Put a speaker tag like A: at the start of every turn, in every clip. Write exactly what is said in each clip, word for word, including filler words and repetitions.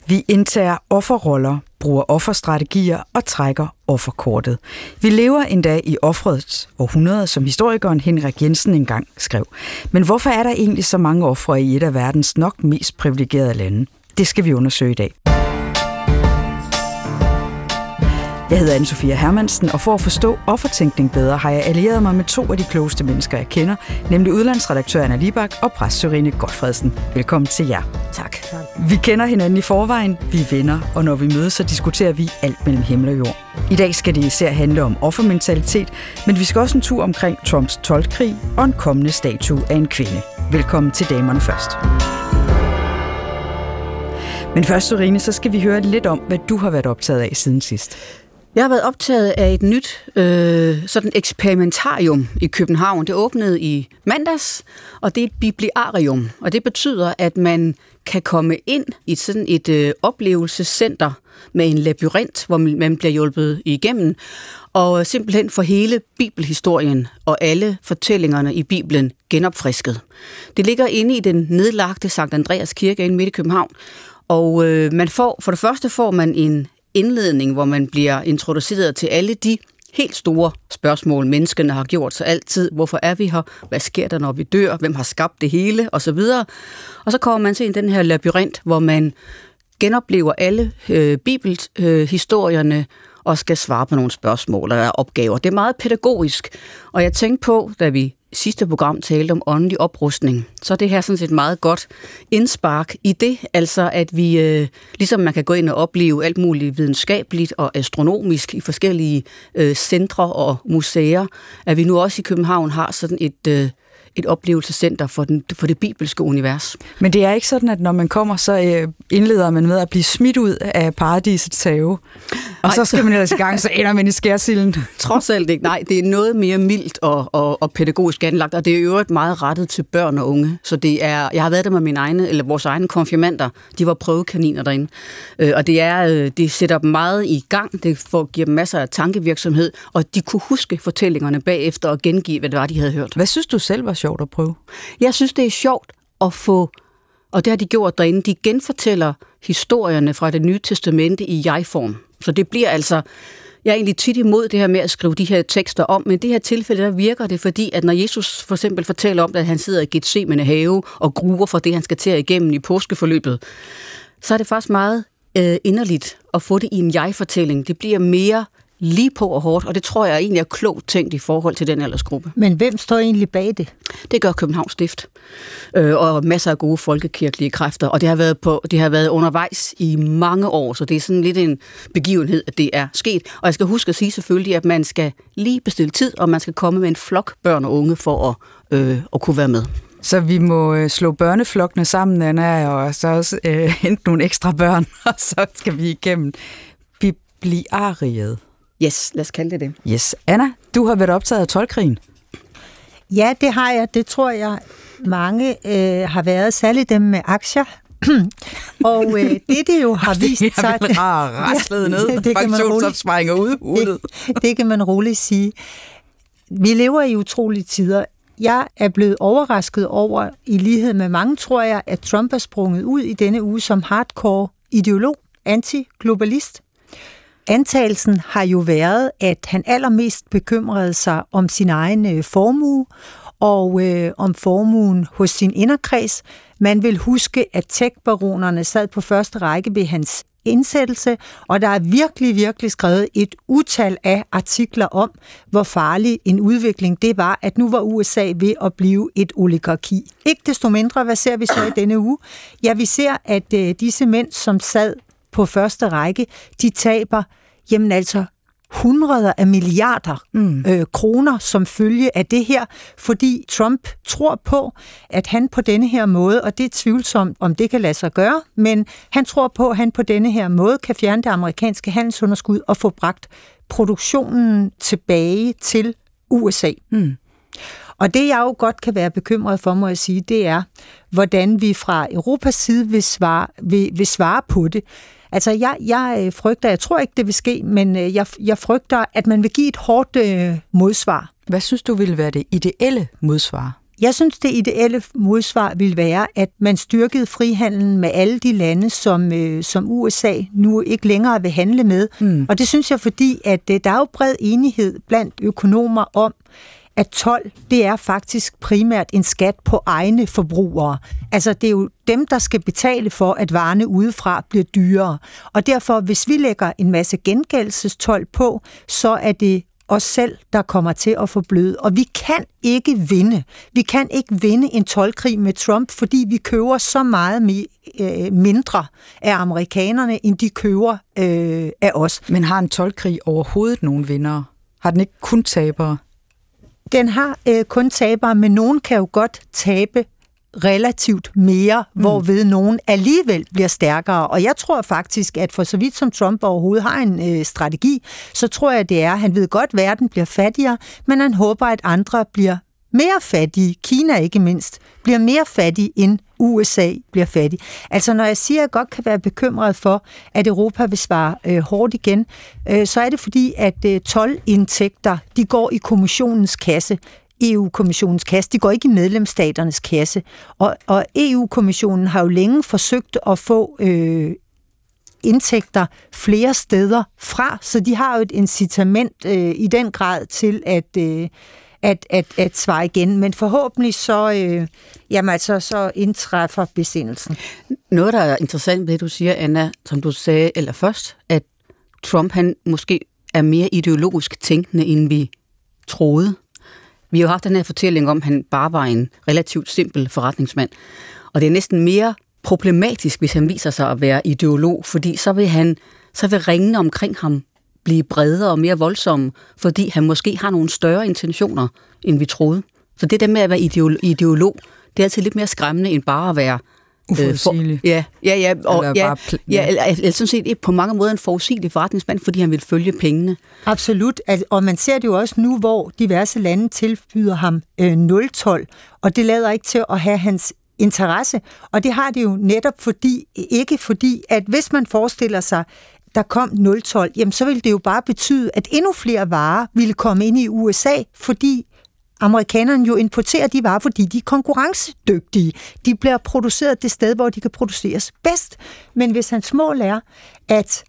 A: Vi indtager offerroller, bruger offerstrategier og trækker offerkortet. Vi lever endda i offerets århundrede, som historikeren Henrik Jensen engang skrev. Men hvorfor er der egentlig så mange ofre i et af verdens nok mest privilegerede lande? Det skal vi undersøge i dag. Jeg hedder Anne-Sophia Hermansen, og for at forstå offertænkning bedre, har jeg allieret mig med to af de klogeste mennesker, jeg kender, nemlig udlandsredaktør Anna Libak og præst Sørine Gotfredsen. Velkommen til jer.
B: Tak.
A: Vi kender hinanden i forvejen, vi er venner, og når vi mødes, så diskuterer vi alt mellem himmel og jord. I dag skal det især handle om offermentalitet, men vi skal også en tur omkring Trumps toldkrig og en kommende statue af en kvinde. Velkommen til Damerne først. Men først, Sørine, så skal vi høre lidt om, hvad du har været optaget af siden sidst.
B: Jeg har været optaget af et nyt øh, sådan eksperimentarium i København. Det åbnede i mandags, og det er et bibliarium. Og det betyder, at man kan komme ind i sådan et øh, oplevelsescenter med en labyrint, hvor man bliver hjulpet igennem, og simpelthen få hele bibelhistorien og alle fortællingerne i Bibelen genopfrisket. Det ligger inde i den nedlagte Sankt Andreas Kirke inde midt i København, og øh, man får, for det første får man en indledning, hvor man bliver introduceret til alle de helt store spørgsmål, menneskene har gjort sig altid. Hvorfor er vi her? Hvad sker der, når vi dør? Hvem har skabt det hele? Og så videre. Og så kommer man til den her labyrint, hvor man genoplever alle øh, bibelhistorierne øh, og skal svare på nogle spørgsmål eller opgaver. Det er meget pædagogisk, og jeg tænkte på, da vi sidste program talte om åndelig oprustning, så er det her sådan set meget godt indspark i det, altså at vi, øh, ligesom man kan gå ind og opleve alt muligt videnskabeligt og astronomisk i forskellige øh, centre og museer, at vi nu også i København har sådan et øh, et oplevelsescenter for, den, for det bibelske univers.
A: Men det er ikke sådan, at når man kommer, så øh, indleder man med at blive smidt ud af paradisets have, og Ej, så skal man ellers i gang, så ender man i skærsilden.
B: Trods alt ikke. Nej, det er noget mere mildt og, og, og pædagogisk anlagt, og det er jo øvrigt meget rettet til børn og unge. Så det er, jeg har været der med mine egne, eller vores egne konfirmander, de var prøvekaniner derinde. Øh, og det, er, det sætter dem meget i gang, det får, giver dem masser af tankevirksomhed, og de kunne huske fortællingerne bagefter og gengive, hvad det var, de havde hørt.
A: Hvad synes du selv var sjovt at prøve?
B: Jeg synes, det er sjovt at få, og det har de gjort derinde, de genfortæller historierne fra Det Nye Testamente i jeg-form. Så det bliver altså, jeg er egentlig tit imod det her med at skrive de her tekster om, men i det her tilfælde, der virker det, fordi at når Jesus for eksempel fortæller om, at han sidder i Getsemane have og gruer for det, han skal til igennem i påskeforløbet, så er det faktisk meget øh, inderligt at få det i en jeg-fortælling. Det bliver mere lige på og hårdt, og det tror jeg egentlig er klogt tænkt i forhold til den aldersgruppe.
C: Men hvem står egentlig bag det?
B: Det gør Københavns Stift, øh, og masser af gode folkekirkelige kræfter, og det har, været på, det har været undervejs i mange år, så det er sådan lidt en begivenhed, at det er sket. Og jeg skal huske at sige selvfølgelig, at man skal lige bestille tid, og man skal komme med en flok børn og unge for at, øh, at kunne være med.
A: Så vi må slå børneflokkene sammen, Anna, og så også øh, hente nogle ekstra børn, og så skal vi igennem bibliariet.
B: Yes, lad os kalde det det.
A: Yes. Anna, du har været optaget af toldkrigen.
C: Ja, det har jeg. Det tror jeg, mange øh, har været, særligt dem med aktier. Og øh, det, det jo har vist sig...
A: Det har raslet ned. Pensionsopsparinger udhulet.
C: Det, det kan man roligt sige. Vi lever i utrolige tider. Jeg er blevet overrasket over, i lighed med mange, tror jeg, at Trump er sprunget ud i denne uge som hardcore ideolog, anti-globalist. Antagelsen har jo været, at han allermest bekymrede sig om sin egen øh, formue og øh, om formuen hos sin inderkreds. Man vil huske, at tech-baronerne sad på første række ved hans indsættelse, og der er virkelig, virkelig skrevet et utal af artikler om, hvor farlig en udvikling det var, at nu var U S A ved at blive et oligarki. Ikke desto mindre, hvad ser vi så i denne uge? Ja, vi ser, at øh, disse mænd, som sad på første række, de taber, jamen altså, hundreder af milliarder mm. øh, kroner som følge af det her, fordi Trump tror på, at han på denne her måde, og det er tvivlsomt, om det kan lade sig gøre, men han tror på, at han på denne her måde kan fjerne det amerikanske handelsunderskud og få bragt produktionen tilbage til U S A. Mm. Og det, jeg jo godt kan være bekymret for, må jeg sige, det er, hvordan vi fra Europas side vil svare, vil, vil svare på det. Altså, jeg, jeg frygter, jeg tror ikke, det vil ske, men jeg, jeg frygter, at man vil give et hårdt øh, modsvar.
A: Hvad synes du ville være det ideelle modsvar?
C: Jeg synes, det ideelle modsvar vil være, at man styrkede frihandlen med alle de lande, som, øh, som U S A nu ikke længere vil handle med. Mm. Og det synes jeg, fordi at øh, der er jo bred enighed blandt økonomer om, at told, det er faktisk primært en skat på egne forbrugere. Altså, det er jo dem, der skal betale for, at varerne udefra bliver dyrere. Og derfor, hvis vi lægger en masse gengældelsestold på, så er det os selv, der kommer til at forbløde. Og vi kan ikke vinde. Vi kan ikke vinde en toldkrig med Trump, fordi vi køber så meget mindre af amerikanerne, end de køber øh, af os.
A: Men har en toldkrig overhovedet nogen vindere? Har den ikke kun tabere?
C: Den har øh, kun tabere, men nogen kan jo godt tabe relativt mere, mm. hvorved nogen alligevel bliver stærkere. Og jeg tror faktisk, at for så vidt som Trump overhovedet har en øh, strategi, så tror jeg, det er, han ved godt, at verden bliver fattigere, men han håber, at andre bliver mere fattige. Kina ikke mindst bliver mere fattig, end U S A bliver fattig. Altså når jeg siger, at jeg godt kan være bekymret for, at Europa vil svare øh, hårdt igen, øh, så er det fordi, at øh, toldindtægter, de går i kommissionens kasse. E U-kommissionens kasse, de går ikke i medlemsstaternes kasse. Og, og E U-kommissionen har jo længe forsøgt at få øh, indtægter flere steder fra, så de har jo et incitament øh, i den grad til at, øh, at, at, at svare igen. Men forhåbentlig så, øh, jamen altså, så indtræffer besindelsen.
B: Noget, der er interessant ved det, du siger, Anna, som du sagde eller først, at Trump han måske er mere ideologisk tænkende, end vi troede. Vi har jo haft den her fortælling om, at han bare var en relativt simpel forretningsmand. Og det er næsten mere problematisk, hvis han viser sig at være ideolog, fordi så vil, han, så vil ringene omkring ham blive bredere og mere voldsomme, fordi han måske har nogle større intentioner, end vi troede. Så det der med at være ideolog, det er altid lidt mere skræmmende, end bare at være
A: uforudsigelig.
B: Øh, ja, ja, ja, og, eller ja, pl- ja, eller, eller sådan set på mange måder en forudsigelig forretningsmand, fordi han vil følge pengene.
C: Absolut, og man ser det jo også nu, hvor diverse lande tilbyder ham øh, nul-told, og det lader ikke til at have hans interesse, og det har det jo netop fordi, ikke fordi, at hvis man forestiller sig, der kom nul-told, jamen så ville det jo bare betyde, at endnu flere varer ville komme ind i U S A, fordi amerikanerne jo importerer de varer, fordi de er konkurrencedygtige. De bliver produceret det sted, hvor de kan produceres bedst. Men hvis hans mål er at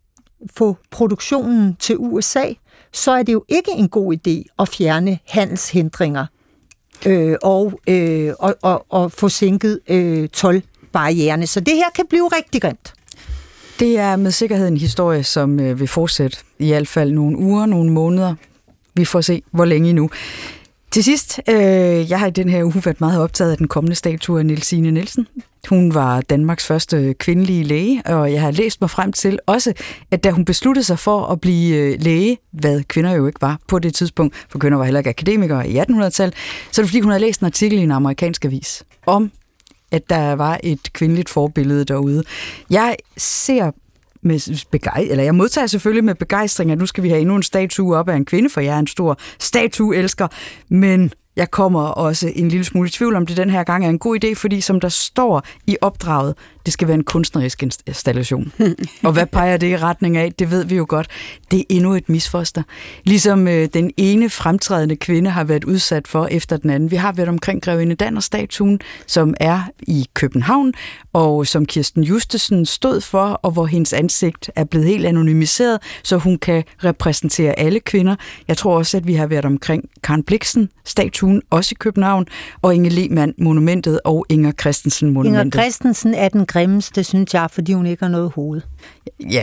C: få produktionen til U S A, så er det jo ikke en god idé at fjerne handelshindringer øh, og, øh, og, og, og få sænket øh, toldbarriererne. Så det her kan blive rigtig grimt.
A: Det er med sikkerhed en historie, som øh, vil fortsætte i hvert fald nogle uger, nogle måneder. Vi får se, hvor længe nu. Til sidst, øh, jeg har i den her uge været meget optaget af den kommende statue af Nielsine Nielsen. Hun var Danmarks første kvindelige læge, og jeg har læst mig frem til også, at da hun besluttede sig for at blive læge, hvad kvinder jo ikke var på det tidspunkt, for kvinder var heller ikke akademikere i attenhundredetallet, så er det fordi, hun havde læst en artikel i en amerikansk avis om, at der var et kvindeligt forbillede derude. Jeg ser med begej- eller jeg modtager selvfølgelig med begejstring, at nu skal vi have endnu en statue op af en kvinde, for jeg er en stor statueelsker, men jeg kommer også en lille smule i tvivl om det den her gang er en god idé, fordi som der står i opdraget, det skal være en kunstnerisk installation. Og hvad peger det i retning af? Det ved vi jo godt. Det er endnu et misfoster. Ligesom øh, den ene fremtrædende kvinde har været udsat for efter den anden. Vi har været omkring Grevinde Danner-statuen, som er i København, og som Kirsten Justesen stod for, og hvor hendes ansigt er blevet helt anonymiseret, så hun kan repræsentere alle kvinder. Jeg tror også, at vi har været omkring Karen Blixen-statuen, også i København, og Inge Lehmann-monumentet og Inger Christensen-monumentet.
C: Inger Christensen er den grimmeste, synes jeg, fordi hun ikke har noget hoved.
A: Ja.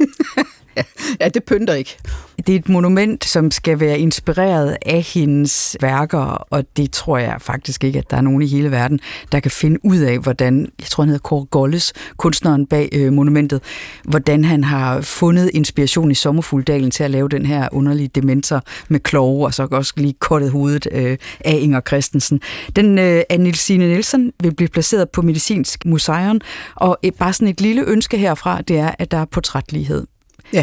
B: Ja, det pynter ikke.
A: Det er et monument, som skal være inspireret af hendes værker, og det tror jeg faktisk ikke, at der er nogen i hele verden, der kan finde ud af, hvordan, jeg tror han hedder Kåre Golles, kunstneren bag øh, monumentet, hvordan han har fundet inspiration i Sommerfugldalen til at lave den her underlige dementor med kloge, og så også lige kortet hovedet øh, af Inger Christensen. Den øh, af Nielsine Nielsen vil blive placeret på Medicinsk Museum, og øh, bare sådan et lille ønske herfra, det er, at der er portrætlighed.
B: Ja.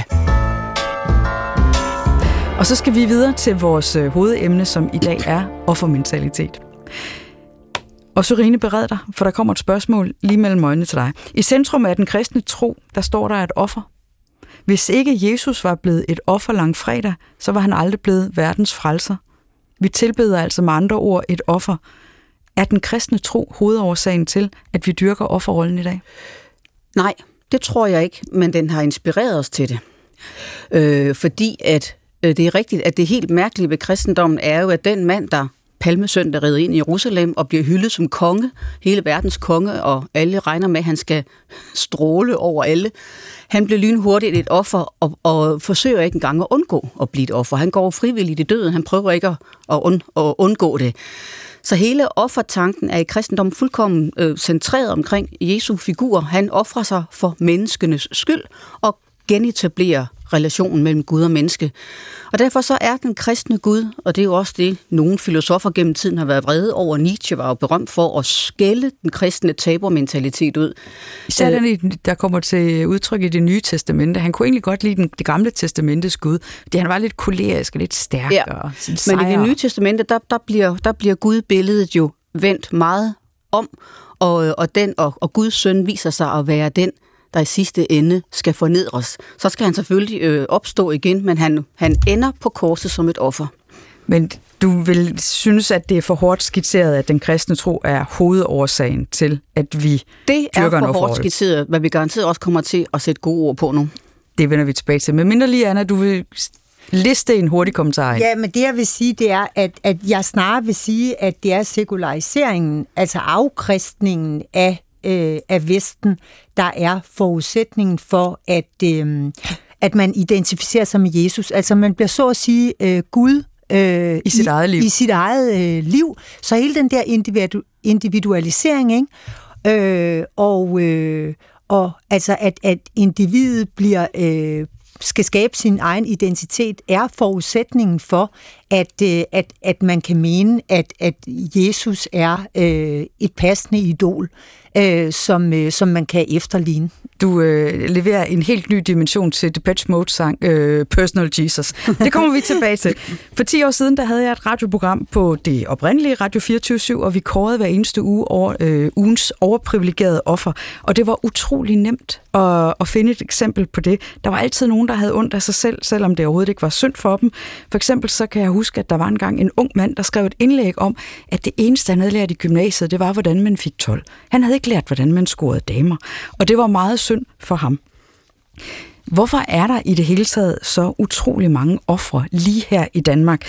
A: Og så skal vi videre til vores øh, hovedemne, som i dag er offermentalitet. Og Sørine, bered dig, for der kommer et spørgsmål lige mellem øjnene til dig. I centrum af den kristne tro, der står der et offer. Hvis ikke Jesus var blevet et offer langfredag, så var han aldrig blevet verdens frelser. Vi tilbeder altså med andre ord et offer. Er den kristne tro hovedårsagen til, at vi dyrker offerrollen i dag?
B: Nej, det tror jeg ikke, men den har inspireret os til det. Øh, fordi at øh, det er rigtigt, at det helt mærkelige ved kristendommen er jo, at den mand, der palmesøndag rider ind i Jerusalem og bliver hyldet som konge, hele verdens konge, og alle regner med, at han skal stråle over alle. Han bliver lynhurtigt et offer, og, og forsøger ikke engang at undgå at blive et offer. Han går frivilligt i døden, han prøver ikke at, at, und, at undgå det. Så hele offertanken er i kristendommen fuldkommen øh, centreret omkring Jesu figur. Han offrer sig for menneskenes skyld og genetablerer relationen mellem Gud og menneske. Og derfor så er den kristne Gud, og det er jo også det, nogle filosofer gennem tiden har været vrede over. Nietzsche var jo berømt for at skælde den kristne tabermentalitet ud.
A: Især den, der kommer til udtryk i Det Nye Testamente. Han kunne egentlig godt lide den, det gamle testamentes Gud, fordi han var lidt kolerisk og lidt stærkere.
B: Ja. Men i Det Nye Testamente, der, der, bliver, der bliver Gud-billedet jo vendt meget om, og, og, den, og, og Guds søn viser sig at være den, der i sidste ende skal fornedres. Så skal han selvfølgelig øh, opstå igen, men han, han ender på korset som et offer.
A: Men du vil synes, at det er for hårdt skitseret, at den kristne tro er hovedårsagen til, at vi
B: det er for hårdt skitseret, hvad vi garanteret også kommer til at sætte gode ord på nu.
A: Det vender vi tilbage til. Men mindre lige, Anna, du vil liste en hurtig kommentar ind.
C: Ja, men det jeg vil sige, det er, at, at jeg snarere vil sige, at det er sekulariseringen, altså afkristningen af af Vesten, der er forudsætningen for, at, øh, at man identificerer sig med Jesus. Altså man bliver så at sige øh, Gud øh,
A: i sit
C: i,
A: eget liv.
C: I sit eget øh, liv. Så hele den der individu- individualisering, ikke? Øh, og, øh, og altså at, at individet bliver øh, skal skabe sin egen identitet, er forudsætningen for, at, øh, at, at man kan mene, at, at Jesus er øh, et passende idol, øh, som, øh, som man kan efterligne.
A: Du øh, leverer en helt ny dimension til Depeche Mode-sang øh, Personal Jesus. Det kommer vi tilbage til. For ti år siden, der havde jeg et radioprogram på det oprindelige Radio fireogtyve syv, og vi kårede hver eneste uge over øh, ugens overprivilegerede offer. Og det var utrolig nemt at, at finde et eksempel på det. Der var altid nogen, der havde ondt af sig selv, selvom det overhovedet ikke var synd for dem. For eksempel så kan jeg huske, at der var engang en ung mand, der skrev et indlæg om, at det eneste, han havde lært i gymnasiet, det var, hvordan man fik tolv. Han havde ikke lært, hvordan man scorede damer. Og det var meget synd for ham. Hvorfor er der i det hele taget så utrolig mange ofre lige her i Danmark?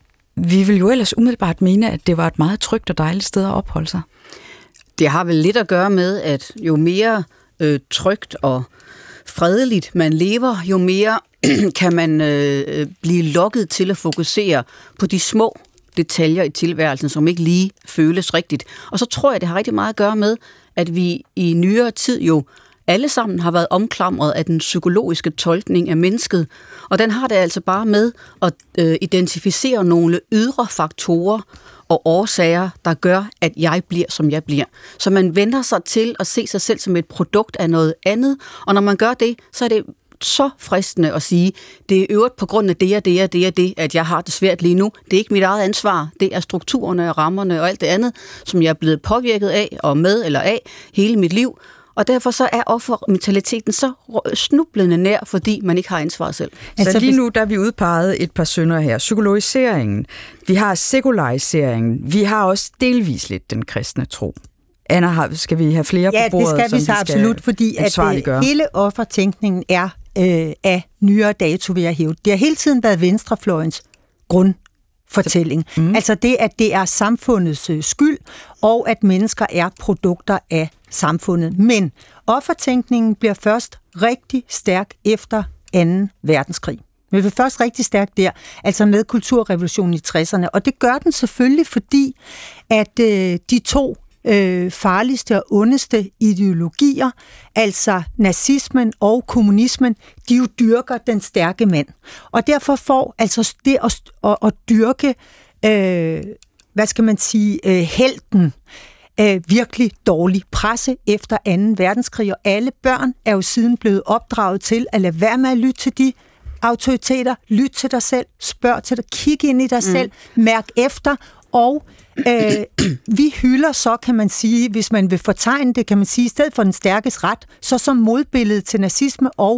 A: Vi vil jo ellers umiddelbart mene, at det var et meget trygt og dejligt sted at opholde sig.
B: Det har vel lidt at gøre med, at jo mere øh, trygt og fredeligt man lever, jo mere kan man øh, blive lokket til at fokusere på de små detaljer i tilværelsen, som ikke lige føles rigtigt. Og så tror jeg, det har rigtig meget at gøre med, at vi i nyere tid jo alle sammen har været omklamret af den psykologiske tolkning af mennesket, og den har det altså bare med at øh, identificere nogle ydre faktorer og årsager, der gør, at jeg bliver, som jeg bliver. Så man vender sig til at se sig selv som et produkt af noget andet, og når man gør det, så er det så fristende at sige, det er øvrigt på grund af det og det og det og det, at jeg har det svært lige nu. Det er ikke mit eget ansvar. Det er strukturerne og rammerne og alt det andet, som jeg er blevet påvirket af og med eller af hele mit liv. Og derfor så er offermentaliteten så snublende nær, fordi man ikke har ansvaret selv.
A: Altså lige nu, der er vi udpeget et par synder her. Psykologiseringen, vi har sekulariseringen, vi har også delvis lidt den kristne tro. Anna, skal vi have flere
C: ja,
A: på bordet?
C: Ja, det skal vi så absolut, fordi at hele offertænkningen er øh, af nyere dato, vil jeg hæve. Det har hele tiden været venstrefløjens grundfortælling. Mm. Altså det, at det er samfundets øh, skyld, og at mennesker er produkter af samfundet. Men offertænkningen bliver først rigtig stærk efter anden verdenskrig. Men det er først rigtig stærkt der, altså med kulturrevolutionen i tresserne. Og det gør den selvfølgelig, fordi at øh, de to øh, farligste og ondeste ideologier, altså nazismen og kommunismen, de jo dyrker den stærke mand. Og derfor får altså det at, at, at dyrke, øh, hvad skal man sige, øh, helten, øh, virkelig dårlig presse efter anden verdenskrig. Og alle børn er jo siden blevet opdraget til at lade være med at lytte til de autoriteter, lyt til dig selv, spørg til dig, kig ind i dig mm. selv, mærk efter, og øh, vi hylder så, kan man sige, hvis man vil fortegne det, kan man sige, i stedet for den stærkes ret, så som modbillede til nazisme og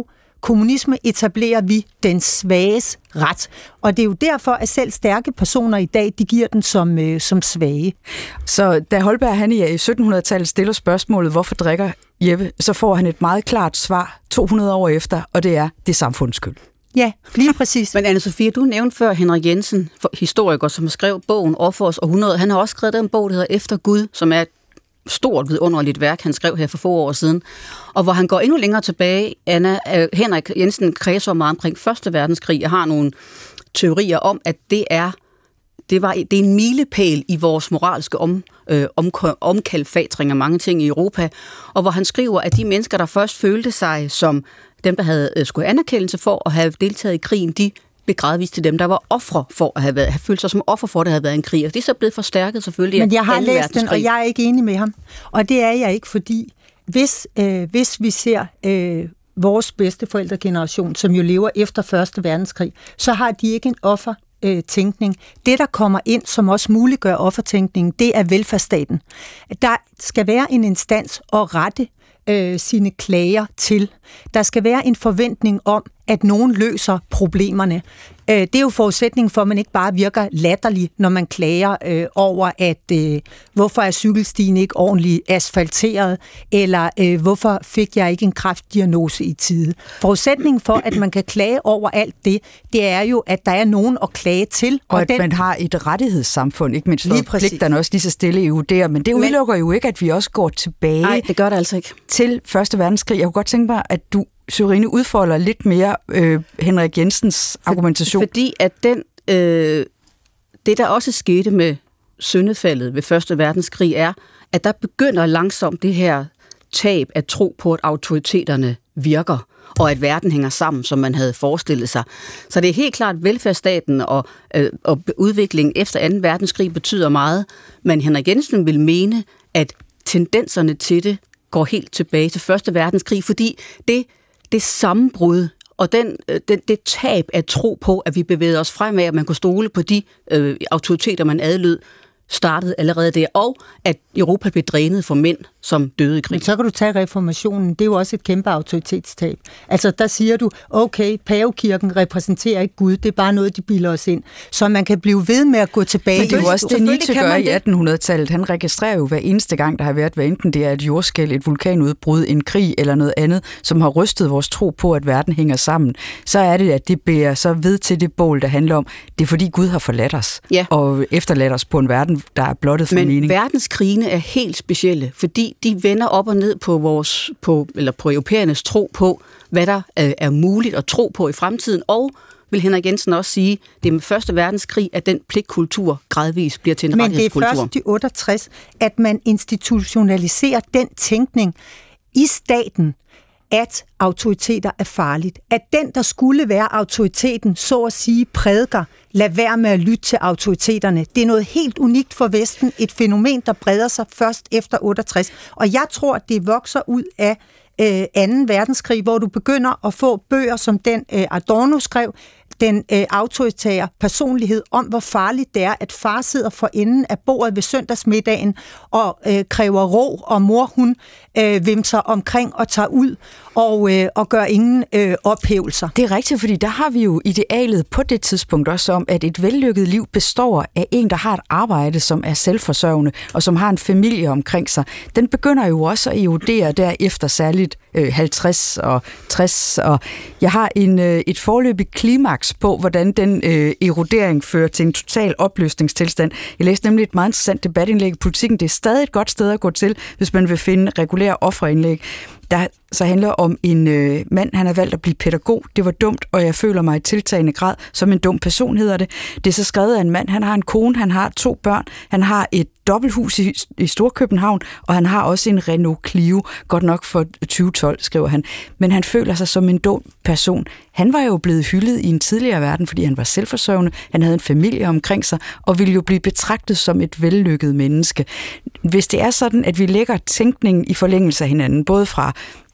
C: kommunisme etablerer vi den svages ret. Og det er jo derfor, at selv stærke personer i dag, de giver den som, øh, som svage.
A: Så da Holberg han i syttenhundredetallet stiller spørgsmålet, hvorfor drikker Jeppe, så får han et meget klart svar to hundrede år efter, og det er, det er samfundets skyld.
C: Ja, lige præcis.
B: Men Anne-Sophie, du nævnte før Henrik Jensen, historiker, som skrev bogen Offerets århundrede. Han har også skrevet den bog, der hedder Efter Gud, som er et stort vidunderligt værk, han skrev her for få år siden. Og hvor han går endnu længere tilbage. Anna, øh, Henrik Jensen kredser meget omkring første verdenskrig. Jeg har nogle teorier om, at det er det var det er en milepæl i vores moralske om, øh, om, omkalfatring af mange ting i Europa. Og hvor han skriver, at de mennesker, der først følte sig som dem, der havde øh, skulle anerkendelse for at have deltaget i krigen, de blev gradvist til dem, der var ofre for at have, været, have følt sig som offer for, at der havde været en krig. Og det er så blevet forstærket selvfølgelig.
C: Men jeg har læst den, og jeg er ikke enig med ham. Og det er jeg ikke, fordi hvis, øh, hvis vi ser øh, vores bedsteforældregeneration, som jo lever efter første verdenskrig, så har de ikke en offertænkning. Det, der kommer ind, som også muliggør offertænkningen, det er velfærdsstaten. Der skal være en instans at rette øh, sine klager til. Der skal være en forventning om, at nogen løser problemerne. Det er jo forudsætningen for, at man ikke bare virker latterlig, når man klager øh, over, at øh, hvorfor er cykelstien ikke ordentligt asfalteret, eller øh, hvorfor fik jeg ikke en kræftdiagnose i tide. Forudsætningen for, at man kan klage over alt det, det er jo, at der er nogen at klage til.
A: Og, og at den... man har et rettighedssamfund, ikke mindst, hvor pligterne også lige så stille eruderer. Men det udelukker men... jo ikke, at vi også går tilbage.
B: Nej, det gør det altså ikke.
A: Til første verdenskrig. Jeg kunne godt tænke mig, at du Sørine udfolder lidt mere øh, Henrik Jensens For, argumentation.
B: Fordi at den, øh, det, der også skete med syndefaldet ved første verdenskrig, er, at der begynder langsomt det her tab af tro på, at autoriteterne virker, og at verden hænger sammen, som man havde forestillet sig. Så det er helt klart, at velfærdsstaten og, øh, og udviklingen efter anden verdenskrig betyder meget, men Henrik Jensen vil mene, at tendenserne til det går helt tilbage til første verdenskrig, fordi det det sammenbrud og den, den, det tab af tro på, at vi bevægede os fremad, at man kunne stole på de øh, autoriteter, man adlød, startede allerede der, og at Europa blev drænet for mænd, som døde i krig.
C: Men så kan du tage reformationen, det er jo også et kæmpe autoritetstab. Altså der siger du, okay, pavekirken repræsenterer ikke Gud, det er bare noget, de bilder os ind. Så man kan blive ved med at gå tilbage.
A: Men det er jo også det, Nietzsche gør i attenhundredetallet. Han registrerer jo hver eneste gang, der har været, hvad enten det er et jordskælv, et vulkanudbrud, en krig eller noget andet, som har rystet vores tro på, at verden hænger sammen. Så er det, at det bærer så ved til det bål, der handler om, det er fordi Gud har forladt os, ja. og efterladt os på en verden, der er blottet for mening.
B: Men verdenskrigene er helt specielle, fordi de vender op og ned på vores på eller på europæernes tro på, hvad der er muligt at tro på i fremtiden, og vil Henrik Jensen også sige, det er med første verdenskrig, at den pligtkultur gradvist bliver til en rettighedskultur.
C: Men det er først i otteogtres, at man institutionaliserer den tænkning i staten, at autoriteter er farligt. At den, der skulle være autoriteten, så at sige prædiker, lad være med at lytte til autoriteterne. Det er noget helt unikt for Vesten, et fænomen, der breder sig først efter otteogtres. Og jeg tror, det vokser ud af øh, anden verdenskrig, hvor du begynder at få bøger, som den øh, Adorno skrev, den øh, autoritære personlighed om, hvor farligt det er, at far sidder for enden af bordet ved søndagsmiddagen og øh, kræver ro, og mor hun øh, vimser omkring og tager ud og, øh, og gør ingen øh, ophævelser.
A: Det er rigtigt, fordi der har vi jo idealet på det tidspunkt også om, at et vellykket liv består af en, der har et arbejde, som er selvforsørgende, og som har en familie omkring sig. Den begynder jo også at erodere derefter, særligt øh, halvtreds og tres, og jeg har en, øh, et forløbigt klimaks på, hvordan den øh, erodering fører til en total opløsningstilstand. Jeg læste nemlig et meget interessant debatindlæg i Politikken. Det er stadig et godt sted at gå til, hvis man vil finde regulære offerindlæg. Der så handler om en øh, mand, han har valgt at blive pædagog. Det var dumt, og jeg føler mig i tiltagende grad som en dum person, hedder det. Det er så skrevet af en mand, han har en kone, han har to børn, han har et dobbelthus i, i Storkøbenhavn, og han har også en Renault Clio, godt nok for tyve tolv, skriver han. Men han føler sig som en dum person. Han var jo blevet hyldet i en tidligere verden, fordi han var selvforsørgende, han havde en familie omkring sig, og ville jo blive betragtet som et vellykket menneske. Hvis det er sådan, at vi lægger tænkningen i forlængelse af hinanden, både fra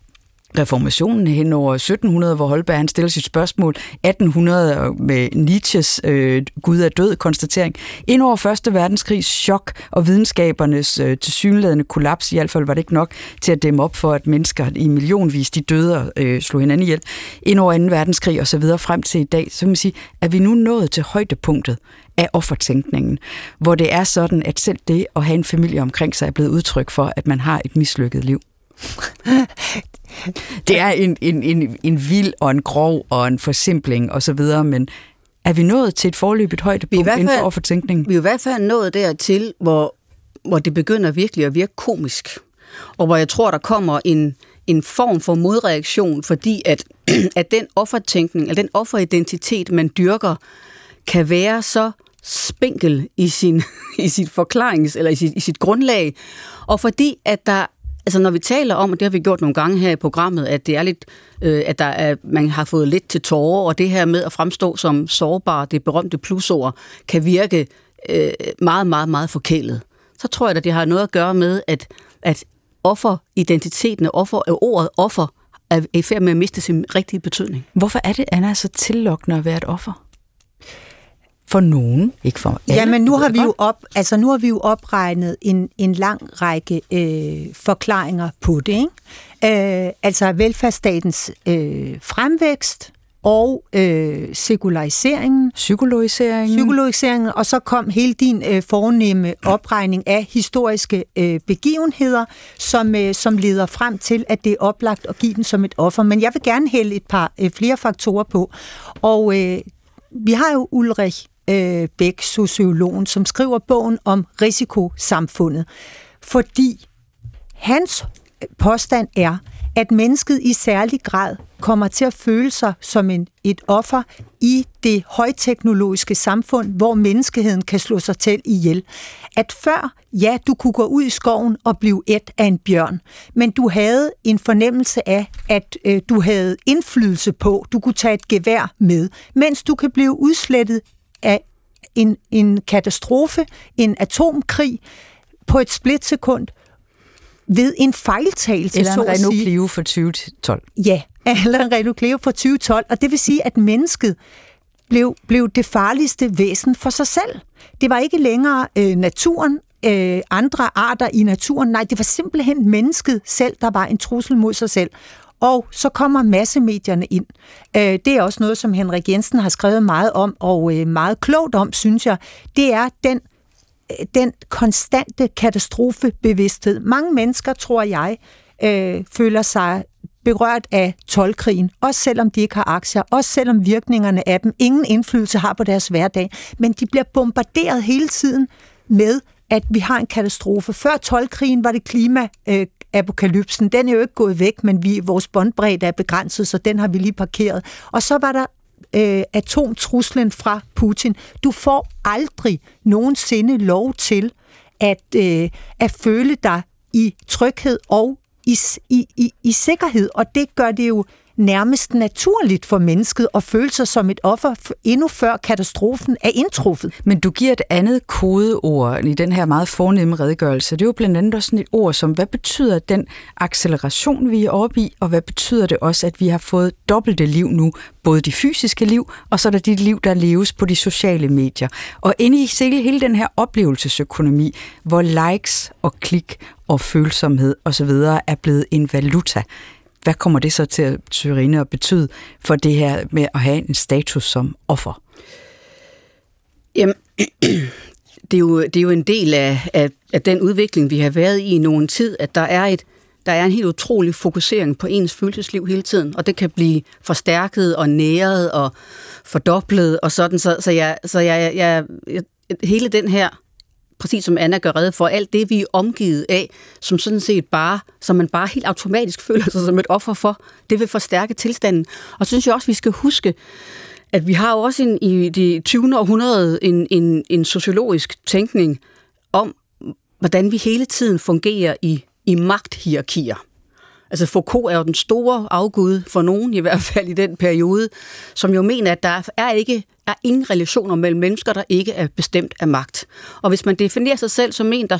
A: reformationen hen over sytten hundrede, hvor Holberg han stiller sit spørgsmål, atten hundrede med Nietzsches øh, Gud er død konstatering, ind over første verdenskrigs chok og videnskabernes øh, tilsyneladende kollaps, i hvert fald var det ikke nok til at dæmme op for, at mennesker i millionvis de døde og øh, slog hinanden ihjel, ind over anden verdenskrig og så videre frem til i dag, så kan man sige, at vi nu nået til højdepunktet af offertænkningen, hvor det er sådan, at selv det at have en familie omkring sig er blevet udtryk for, at man har et mislykket liv. Det er en, en, en, en vild og en grov og en forsimpling og så videre, men er vi nået til et forløbigt højdepunkt inden for offertænkningen?
B: Vi er i hvert fald nået dertil, hvor, hvor det begynder virkelig at virke komisk, og hvor jeg tror, der kommer en, en form for modreaktion, fordi at, at den offertænkning, eller den offeridentitet, man dyrker, kan være så spinkel i sin i sit forklarings eller i sit, i sit grundlag, og fordi at der altså når vi taler om, og det har vi gjort nogle gange her i programmet, at det er lidt øh, at der er man har fået lidt til tårer, og det her med at fremstå som sårbar, det berømte plusord, kan virke øh, meget meget meget forkælet. Så tror jeg at det har noget at gøre med at at offeridentiteten og offer ordet offer er i færd med at miste sin rigtige betydning.
A: Hvorfor er det, Anna, så tillokkende at være et offer? For nogen, ikke for alle.
C: Ja, men nu har vi jo op, altså nu har vi jo opregnet en en lang række øh, forklaringer på det, ikke? Øh, altså velfærdsstatens øh, fremvækst og øh, sekulariseringen,
A: psykologiseringen,
C: psykologiseringen, og så kom hele din øh, fornemme opregning af historiske øh, begivenheder, som øh, som leder frem til, at det er oplagt at give den som et offer. Men jeg vil gerne hælde et par øh, flere faktorer på, og øh, vi har jo Ulrich øh, Beck, sociologen, som skriver bogen om risikosamfundet, fordi hans påstand er, at mennesket i særlig grad kommer til at føle sig som en, et offer i det højteknologiske samfund, hvor menneskeheden kan slå sig til ihjel. At før, ja, du kunne gå ud i skoven og blive et af en bjørn, men du havde en fornemmelse af, at øh, du havde indflydelse på, du kunne tage et gevær med, mens du kan blive udslettet af en, en katastrofe, en atomkrig på et splitsekund, ved en fejltagelse,
A: eller en
C: Renault
A: Clio for tyve tolv.
C: Ja, eller en Renault Clio for tyve tolv, og det vil sige, at mennesket blev, blev det farligste væsen for sig selv. Det var ikke længere øh, naturen, øh, andre arter i naturen, nej, det var simpelthen mennesket selv, der var en trussel mod sig selv. Og så kommer massemedierne ind. Øh, det er også noget, som Henrik Jensen har skrevet meget om, og øh, meget klogt om, synes jeg. Det er den den konstante katastrofebevidsthed. Mange mennesker, tror jeg, øh, føler sig berørt af toldkrigen, også selvom de ikke har aktier, også selvom virkningerne af dem ingen indflydelse har på deres hverdag, men de bliver bombarderet hele tiden med, at vi har en katastrofe. Før toldkrigen var det klimaapokalypsen. Den er jo ikke gået væk, men vi, vores båndbredde er begrænset, så den har vi lige parkeret. Og så var der Øh, atomtruslen fra Putin. Du får aldrig nogensinde lov til at, øh, at føle dig i tryghed og i, i, i, i sikkerhed, og det gør det jo nærmest naturligt for mennesket at føle sig som et offer endnu før katastrofen er indtruffet.
A: Men du giver et andet kodeord i den her meget fornemme redegørelse. Det er jo blandt andet også sådan et ord som, hvad betyder den acceleration, vi er oppe i, og hvad betyder det også, at vi har fået dobbelte liv nu, både de fysiske liv, og så er der de liv, der leves på de sociale medier. Og inde i hele den her oplevelsesøkonomi, hvor likes og klik og følsomhed osv. er blevet en valuta. Hvad kommer det så til at Sørine at betyde for det her med at have en status som offer?
B: Jamen, det er jo, det er jo en del af, af, af den udvikling, vi har været i i nogen tid, at der er, et, der er en helt utrolig fokusering på ens følelsesliv hele tiden, og det kan blive forstærket og næret og fordoblet og sådan. Så, så, jeg, så jeg, jeg, jeg, hele den her, præcis som Anna gør rede for, alt det, vi er omgivet af, som sådan set bare, som man bare helt automatisk føler sig som et offer for, det vil forstærke tilstanden. Og så synes jeg også, vi skal huske, at vi har jo også en, i det tyvende århundrede en, en, en sociologisk tænkning om, hvordan vi hele tiden fungerer i, i magthierarkier. Altså Foucault er jo den store afgud for nogen, i hvert fald i den periode, som jo mener, at der er ikke er ingen relationer mellem mennesker, der ikke er bestemt af magt. Og hvis man definerer sig selv som en, der står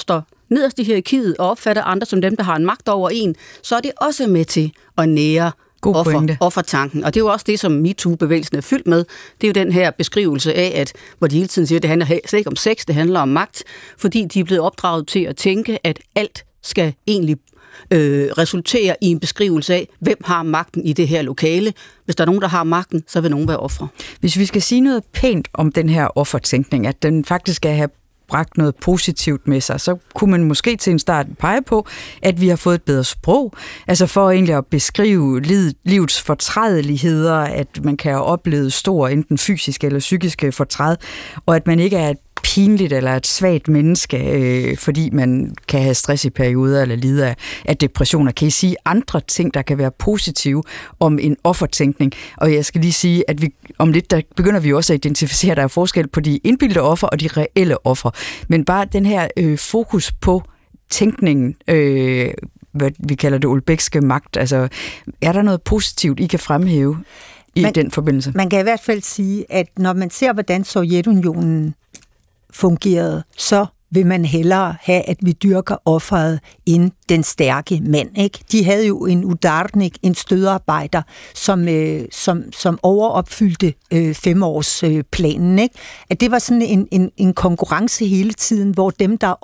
B: nederst i hierarkiet og opfatter andre som dem, der har en magt over en, så er det også med til at nære offer, offertanken. Og det er jo også det, som MeToo-bevægelsen er fyldt med. Det er jo den her beskrivelse af, at hvor de hele tiden siger, at det handler slet ikke om sex, det handler om magt, fordi de er blevet opdraget til at tænke, at alt skal egentlig øh, resultere i en beskrivelse af, hvem har magten i det her lokale. Hvis der er nogen, der har magten, så vil nogen være ofre.
A: Hvis vi skal sige noget pænt om den her offertænkning, at den faktisk skal have bragt noget positivt med sig, så kunne man måske til en start pege på, at vi har fået et bedre sprog, altså for egentlig at beskrive livets fortrædeligheder, at man kan have oplevet stor, enten fysiske eller psykiske fortræd, og at man ikke er et pinligt eller et svagt menneske, øh, fordi man kan have stress i perioder eller lide af, af depressioner. Kan I sige andre ting, der kan være positive om en offertænkning? Og jeg skal lige sige, at vi om lidt, der begynder vi også at identificere, at der er forskel på de indbildte offer og de reelle offer. Men bare den her øh, fokus på tænkningen, øh, hvad vi kalder det olbækske magt, altså er der noget positivt, I kan fremhæve i
C: man,
A: den forbindelse?
C: Man kan i hvert fald sige, at når man ser, hvordan Sovjetunionen fungerede, så vil man hellere have, at vi dyrker offeret end den stærke mand. Ikke? De havde jo en udarnik, en stødarbejder, som, øh, som, som overopfyldte øh, femårsplanen. Ikke? At det var sådan en, en, en konkurrence hele tiden, hvor dem, der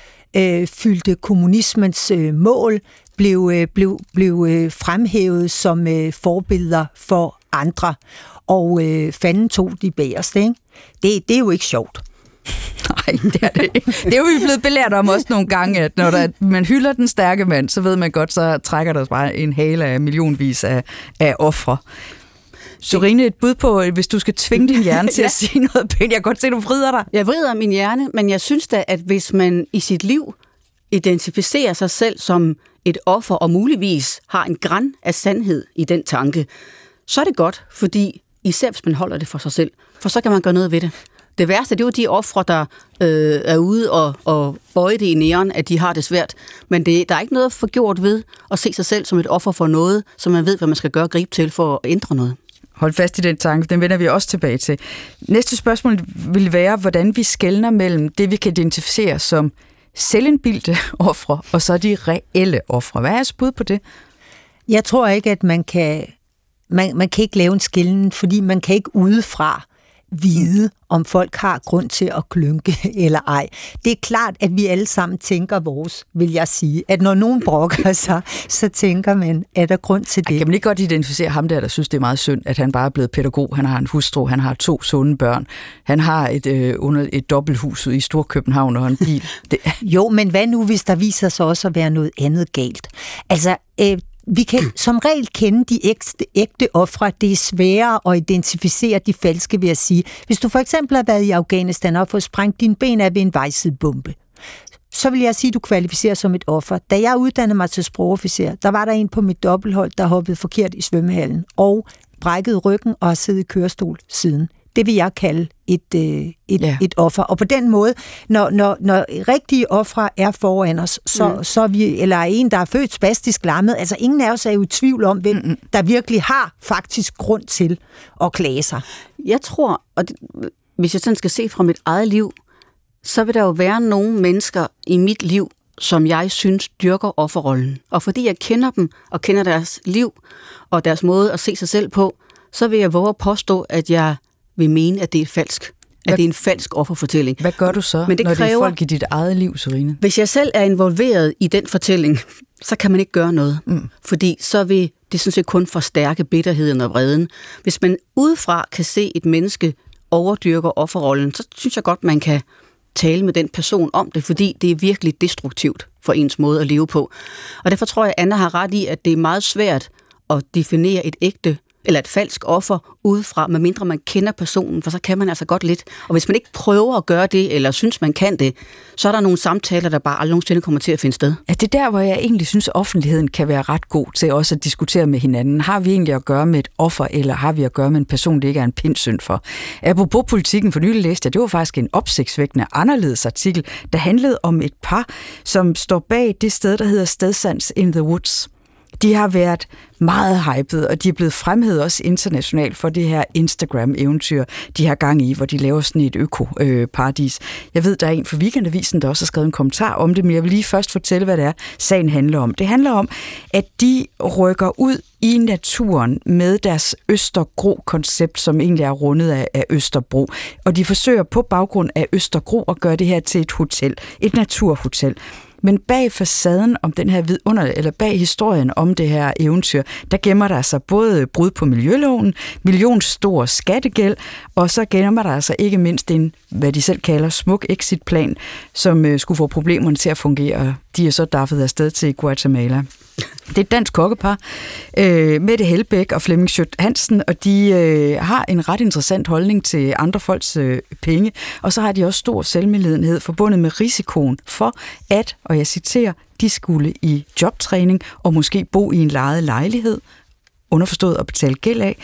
C: opfyldte øh, kommunismens øh, mål, blev, øh, blev, blev øh, fremhævet som øh, forbilleder for andre. Og øh, fanden tog de bagerste. Ikke? Det, det er jo ikke sjovt.
A: Nej, det er det ikke. Det er jo vi blevet belært om også nogle gange, at når der, man hylder den stærke mand, så ved man godt, så trækker der bare en hale af millionvis af, af ofre. Sorine, et bud på, hvis du skal tvinge din hjerne til ja. at sige noget pænt. Jeg kan godt se, at du vrider dig.
B: Jeg vrider min hjerne, men jeg synes da, at hvis man i sit liv identificerer sig selv som et offer, og muligvis har en gran af sandhed i den tanke, så er det godt, fordi især hvis man holder det for sig selv, for så kan man gøre noget ved det. Det værste, det er jo de ofre, der øh, er ude og, og bøje det i næren, at de har det svært. Men det, der er ikke noget for gjort ved at se sig selv som et offer for noget, som man ved, hvad man skal gøre og gribe til for at ændre noget.
A: Hold fast i den tanke, den vender vi også tilbage til. Næste spørgsmål vil være, hvordan vi skelner mellem det, vi kan identificere som selvindbildte ofre, og så de reelle ofre. Hvad er jeres bud på det?
C: Jeg tror ikke, at man kan, man, man kan ikke lave en skelnen, fordi man kan ikke udefra vide, om folk har grund til at klynke eller ej. Det er klart, at vi alle sammen tænker vores, vil jeg sige. At når nogen brokker sig, så tænker man, er der grund til det?
A: Kan man ikke godt identificere ham der, der synes, det er meget synd, at han bare er blevet pædagog, han har en hustru, han har to sunde børn, han har et, øh, under et dobbelthus i Storkøbenhavn og en bil. Det...
C: Jo, men hvad nu, hvis der viser sig også at være noget andet galt? Altså, øh, vi kan som regel kende de ægte, ægte ofre. Det er sværere at identificere de falske, vil jeg sige. Hvis du for eksempel har været i Afghanistan og fået sprængt dine ben af ved en vejsidebombe, så vil jeg sige, at du kvalificerer som et offer. Da jeg uddannede mig til sprogofficer, der var der en på mit dobbelthold, der hoppede forkert i svømmehallen og brækkede ryggen og har siddet i kørestol siden. Det vil jeg kalde et, øh, et, ja. et offer. Og på den måde, når, når, når rigtige ofre er foran os, så, mm. så er vi, eller en, der er født spastisk lammet, altså ingen af os er jo i tvivl om, hvem mm. der virkelig har faktisk grund til at klage sig.
B: Jeg tror, og det, hvis jeg sådan skal se fra mit eget liv, så vil der jo være nogle mennesker i mit liv, som jeg synes dyrker offerrollen. Og fordi jeg kender dem, og kender deres liv, og deres måde at se sig selv på, så vil jeg våge at påstå, at jeg vil mene, at det er falsk. At hvad, det er en falsk offerfortælling.
A: Hvad gør du så,
B: Men det
A: når
B: kræver,
A: det er folk i dit eget liv, Sorine?
B: Hvis jeg selv er involveret i den fortælling, så kan man ikke gøre noget. Mm. Fordi så vil det sådan set kun forstærke bitterheden og vreden. Hvis man udefra kan se et menneske overdyrker offerrollen, så synes jeg godt, man kan tale med den person om det, fordi det er virkelig destruktivt for ens måde at leve på. Og derfor tror jeg, Anna har ret i, at det er meget svært at definere et ægte eller et falsk offer udefra, medmindre man kender personen, for så kan man altså godt lidt. Og hvis man ikke prøver at gøre det, eller synes, man kan det, så er der nogle samtaler, der bare aldrig nogensinde kommer til at finde sted.
A: Ja, det er der, hvor jeg egentlig synes, at offentligheden kan være ret god til også at diskutere med hinanden. Har vi egentlig at gøre med et offer, eller har vi at gøre med en person, det ikke er en pindsynd for? Apropos politikken, for nylig læste jeg, det var faktisk en opsigtsvækkende anderledes artikel, der handlede om et par, som står bag det sted, der hedder Stedsans in the Woods De har været meget hyped, og de er blevet fremhævet også internationalt for det her Instagram-eventyr, de har gang i, hvor de laver sådan et øko-paradis. Jeg ved, der er en fra Weekendavisen, der også har skrevet en kommentar om det, men jeg vil lige først fortælle, hvad det er, sagen handler om. Det handler om, at de rykker ud i naturen med deres Østergro-koncept, som egentlig er rundet af, af Østerbro. Og de forsøger på baggrund af Østergro at gøre det her til et hotel, et naturhotel. Men bag facaden om den her vidunder, eller bag historien om det her eventyr, der gemmer der sig både brud på miljøloven, millionstor skattegæld, og så gemmer der sig ikke mindst en, hvad de selv kalder, smuk exitplan, som øh, skulle få problemerne til at fungere. De er så daffet afsted til Guatemala. Det er et dansk kokkepar, øh, Mette Helbæk og Flemming Schødt Hansen, og de øh, har en ret interessant holdning til andre folks øh, penge, og så har de også stor selvmedlidenhed forbundet med risikoen for, at, og jeg citerer, de skulle i jobtræning og måske bo i en lejet lejlighed, underforstået at betale gæld af.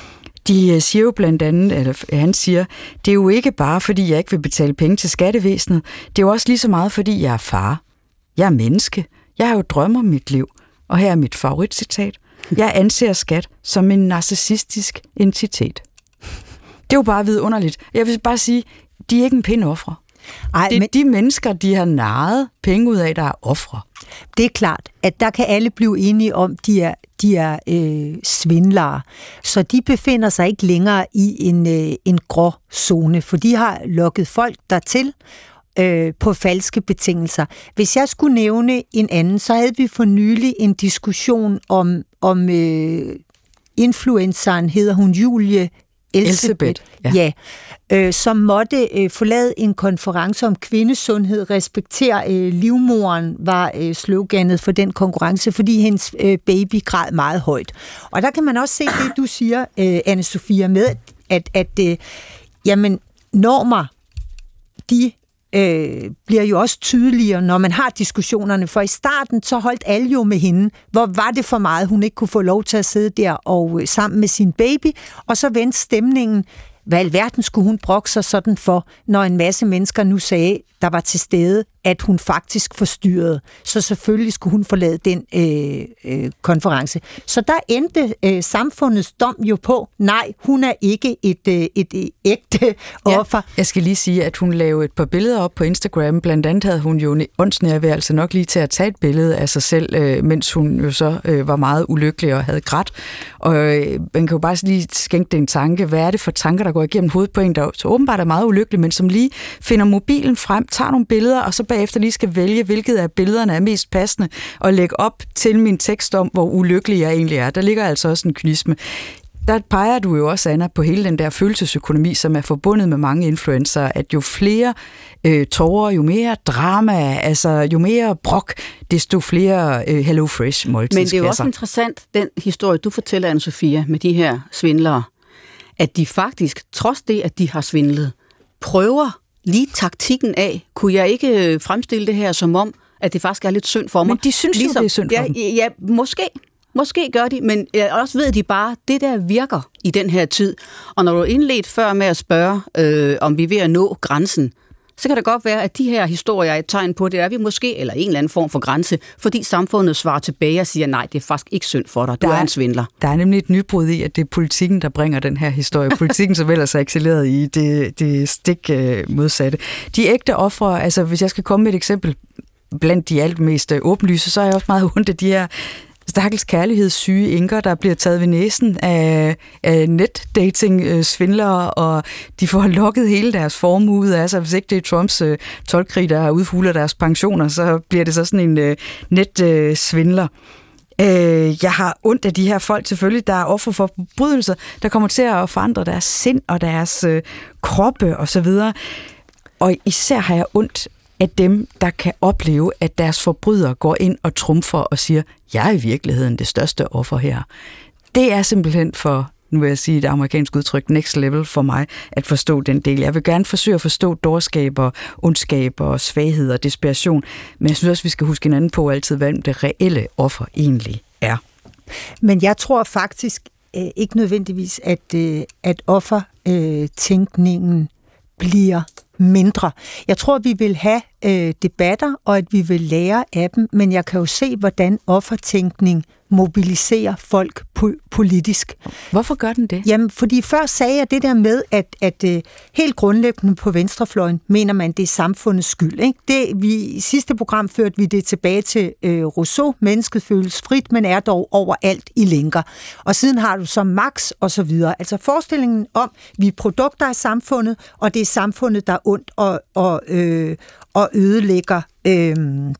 A: De siger jo blandt andet, eller han siger, det er jo ikke bare, fordi jeg ikke vil betale penge til skattevæsenet, det er jo også lige så meget, fordi jeg er far. Jeg er menneske. Jeg har jo drømmer om mit liv. Og her er mit favoritcitat. Jeg anser skat som en narcissistisk entitet. Det er jo bare vidunderligt. Jeg vil bare sige, de er ikke en pæne ofre. Ej, det er men... de mennesker, de har narret penge ud af, der er ofre.
C: Det er klart, at der kan alle blive enige om, de er, de er øh, svindlere. Så de befinder sig ikke længere i en, øh, en grå zone, for de har lokket folk dertil, Øh, på falske betingelser. Hvis jeg skulle nævne en anden, så havde vi for nylig en diskussion om, om øh, influenceren, hedder hun Julie Elsebeth,
A: ja,
C: ja øh, som måtte øh, forlade en konference om kvindesundhed, respektere øh, livmoderen, var øh, sloganet for den konkurrence, fordi hendes øh, baby græd meget højt. Og der kan man også se det, du siger, øh, Anne-Sophia, med, at, at øh, jamen, normer, de Øh, bliver jo også tydeligere, når man har diskussionerne, for i starten så holdt alle jo med hende, hvor var det for meget, hun ikke kunne få lov til at sidde der og øh, sammen med sin baby, og så vendte stemningen, hvad alverden skulle hun brokke sig sådan for, når en masse mennesker nu sagde, der var til stede, at hun faktisk forstyrrede. Så selvfølgelig skulle hun forlade den øh, øh, konference. Så der endte øh, samfundets dom jo på, nej, hun er ikke et, øh, et, et ægte offer. Ja,
A: jeg skal lige sige, at hun lavede et par billeder op på Instagram. Blandt andet havde hun jo en åndsnærværelse nok lige til at tage et billede af sig selv, øh, mens hun jo så øh, var meget ulykkelig og havde grædt. Og øh, man kan jo bare lige skænke det en tanke. Hvad er det for tanker, der går igennem hovedet på en, der så åbenbart er meget ulykkelig, men som lige finder mobilen frem, tager nogle billeder, og så bagefter lige skal vælge, hvilket af billederne er mest passende, og lægge op til min tekst om, hvor ulykkelig jeg egentlig er. Der ligger altså også en kynisme. Der peger du jo også, Anna, på hele den der følelsesøkonomi, som er forbundet med mange influencer, at jo flere øh, tårer, jo mere drama, altså jo mere brok, desto flere øh, Hello Fresh måltidskasser.
B: Men det er jo også interessant, den historie, du fortæller, Anne-Sophia, med de her svindlere, at de faktisk, trods det, at de har svindlet, prøver lige taktikken af, kunne jeg ikke fremstille det her som om, at det faktisk er lidt synd for mig.
A: Men de synes ligesom, jo, det er synd for
B: ja,
A: dem.
B: Ja, måske. Måske gør de, men også ved de bare, det der virker i den her tid. Og når du er indledt før med at spørge, øh, om vi er ved at nå grænsen, så kan det godt være, at de her historier er et tegn på, det er vi måske, eller en eller anden form for grænse, fordi samfundet svarer tilbage og siger, nej, det er faktisk ikke synd for dig, du der er, er en svindler.
A: Der er nemlig et nybrud i, at det er politikken, der bringer den her historie. Politikken, som ellers er excelleret i det, det stik øh, modsatte. De ægte ofre, altså hvis jeg skal komme med et eksempel blandt de alt mest åbenlyse, så er jeg også meget ondt af de her stakkels kærlighedssyge enker, der bliver taget ved næsen af, af netdating-svindlere, og de får lukket hele deres formue ud af sig. Hvis ikke det er Trumps øh, toldkrig, der udhuler deres pensioner, så bliver det så sådan en øh, netsvindler. Øh, jeg har ondt af de her folk selvfølgelig, der er offer for forbrydelser, der kommer til at forandre deres sind og deres øh, kroppe osv. Og især har jeg ondt af dem, der kan opleve, at deres forbrydere går ind og trumfer og siger, jeg er i virkeligheden det største offer her. Det er simpelthen for, nu vil jeg sige det amerikanske udtryk, next level for mig, at forstå den del. Jeg vil gerne forsøge at forstå dårskab og ondskab og svaghed og desperation, men jeg synes også, vi skal huske hinanden på altid, hvad det reelle offer egentlig er.
C: Men jeg tror faktisk øh, ikke nødvendigvis, at, øh, at offertænkningen øh, bliver mindre. Jeg tror, vi vil have øh, debatter, og at vi vil lære af dem, men jeg kan jo se, hvordan offertænkning mobilisere folk po- politisk.
A: Hvorfor gør den det?
C: Jamen, fordi før sagde jeg det der med, at, at uh, helt grundlæggende på venstrefløjen mener man, det er samfundets skyld. Ikke? Det, vi, I sidste program førte vi det tilbage til uh, Rousseau. Mennesket føles frit, men er dog overalt i lænker. Og siden har du så Marx og så videre. Altså forestillingen om, vi er produkter af samfundet, og det er samfundet, der er ondt og, og, øh, og ødelægger øh,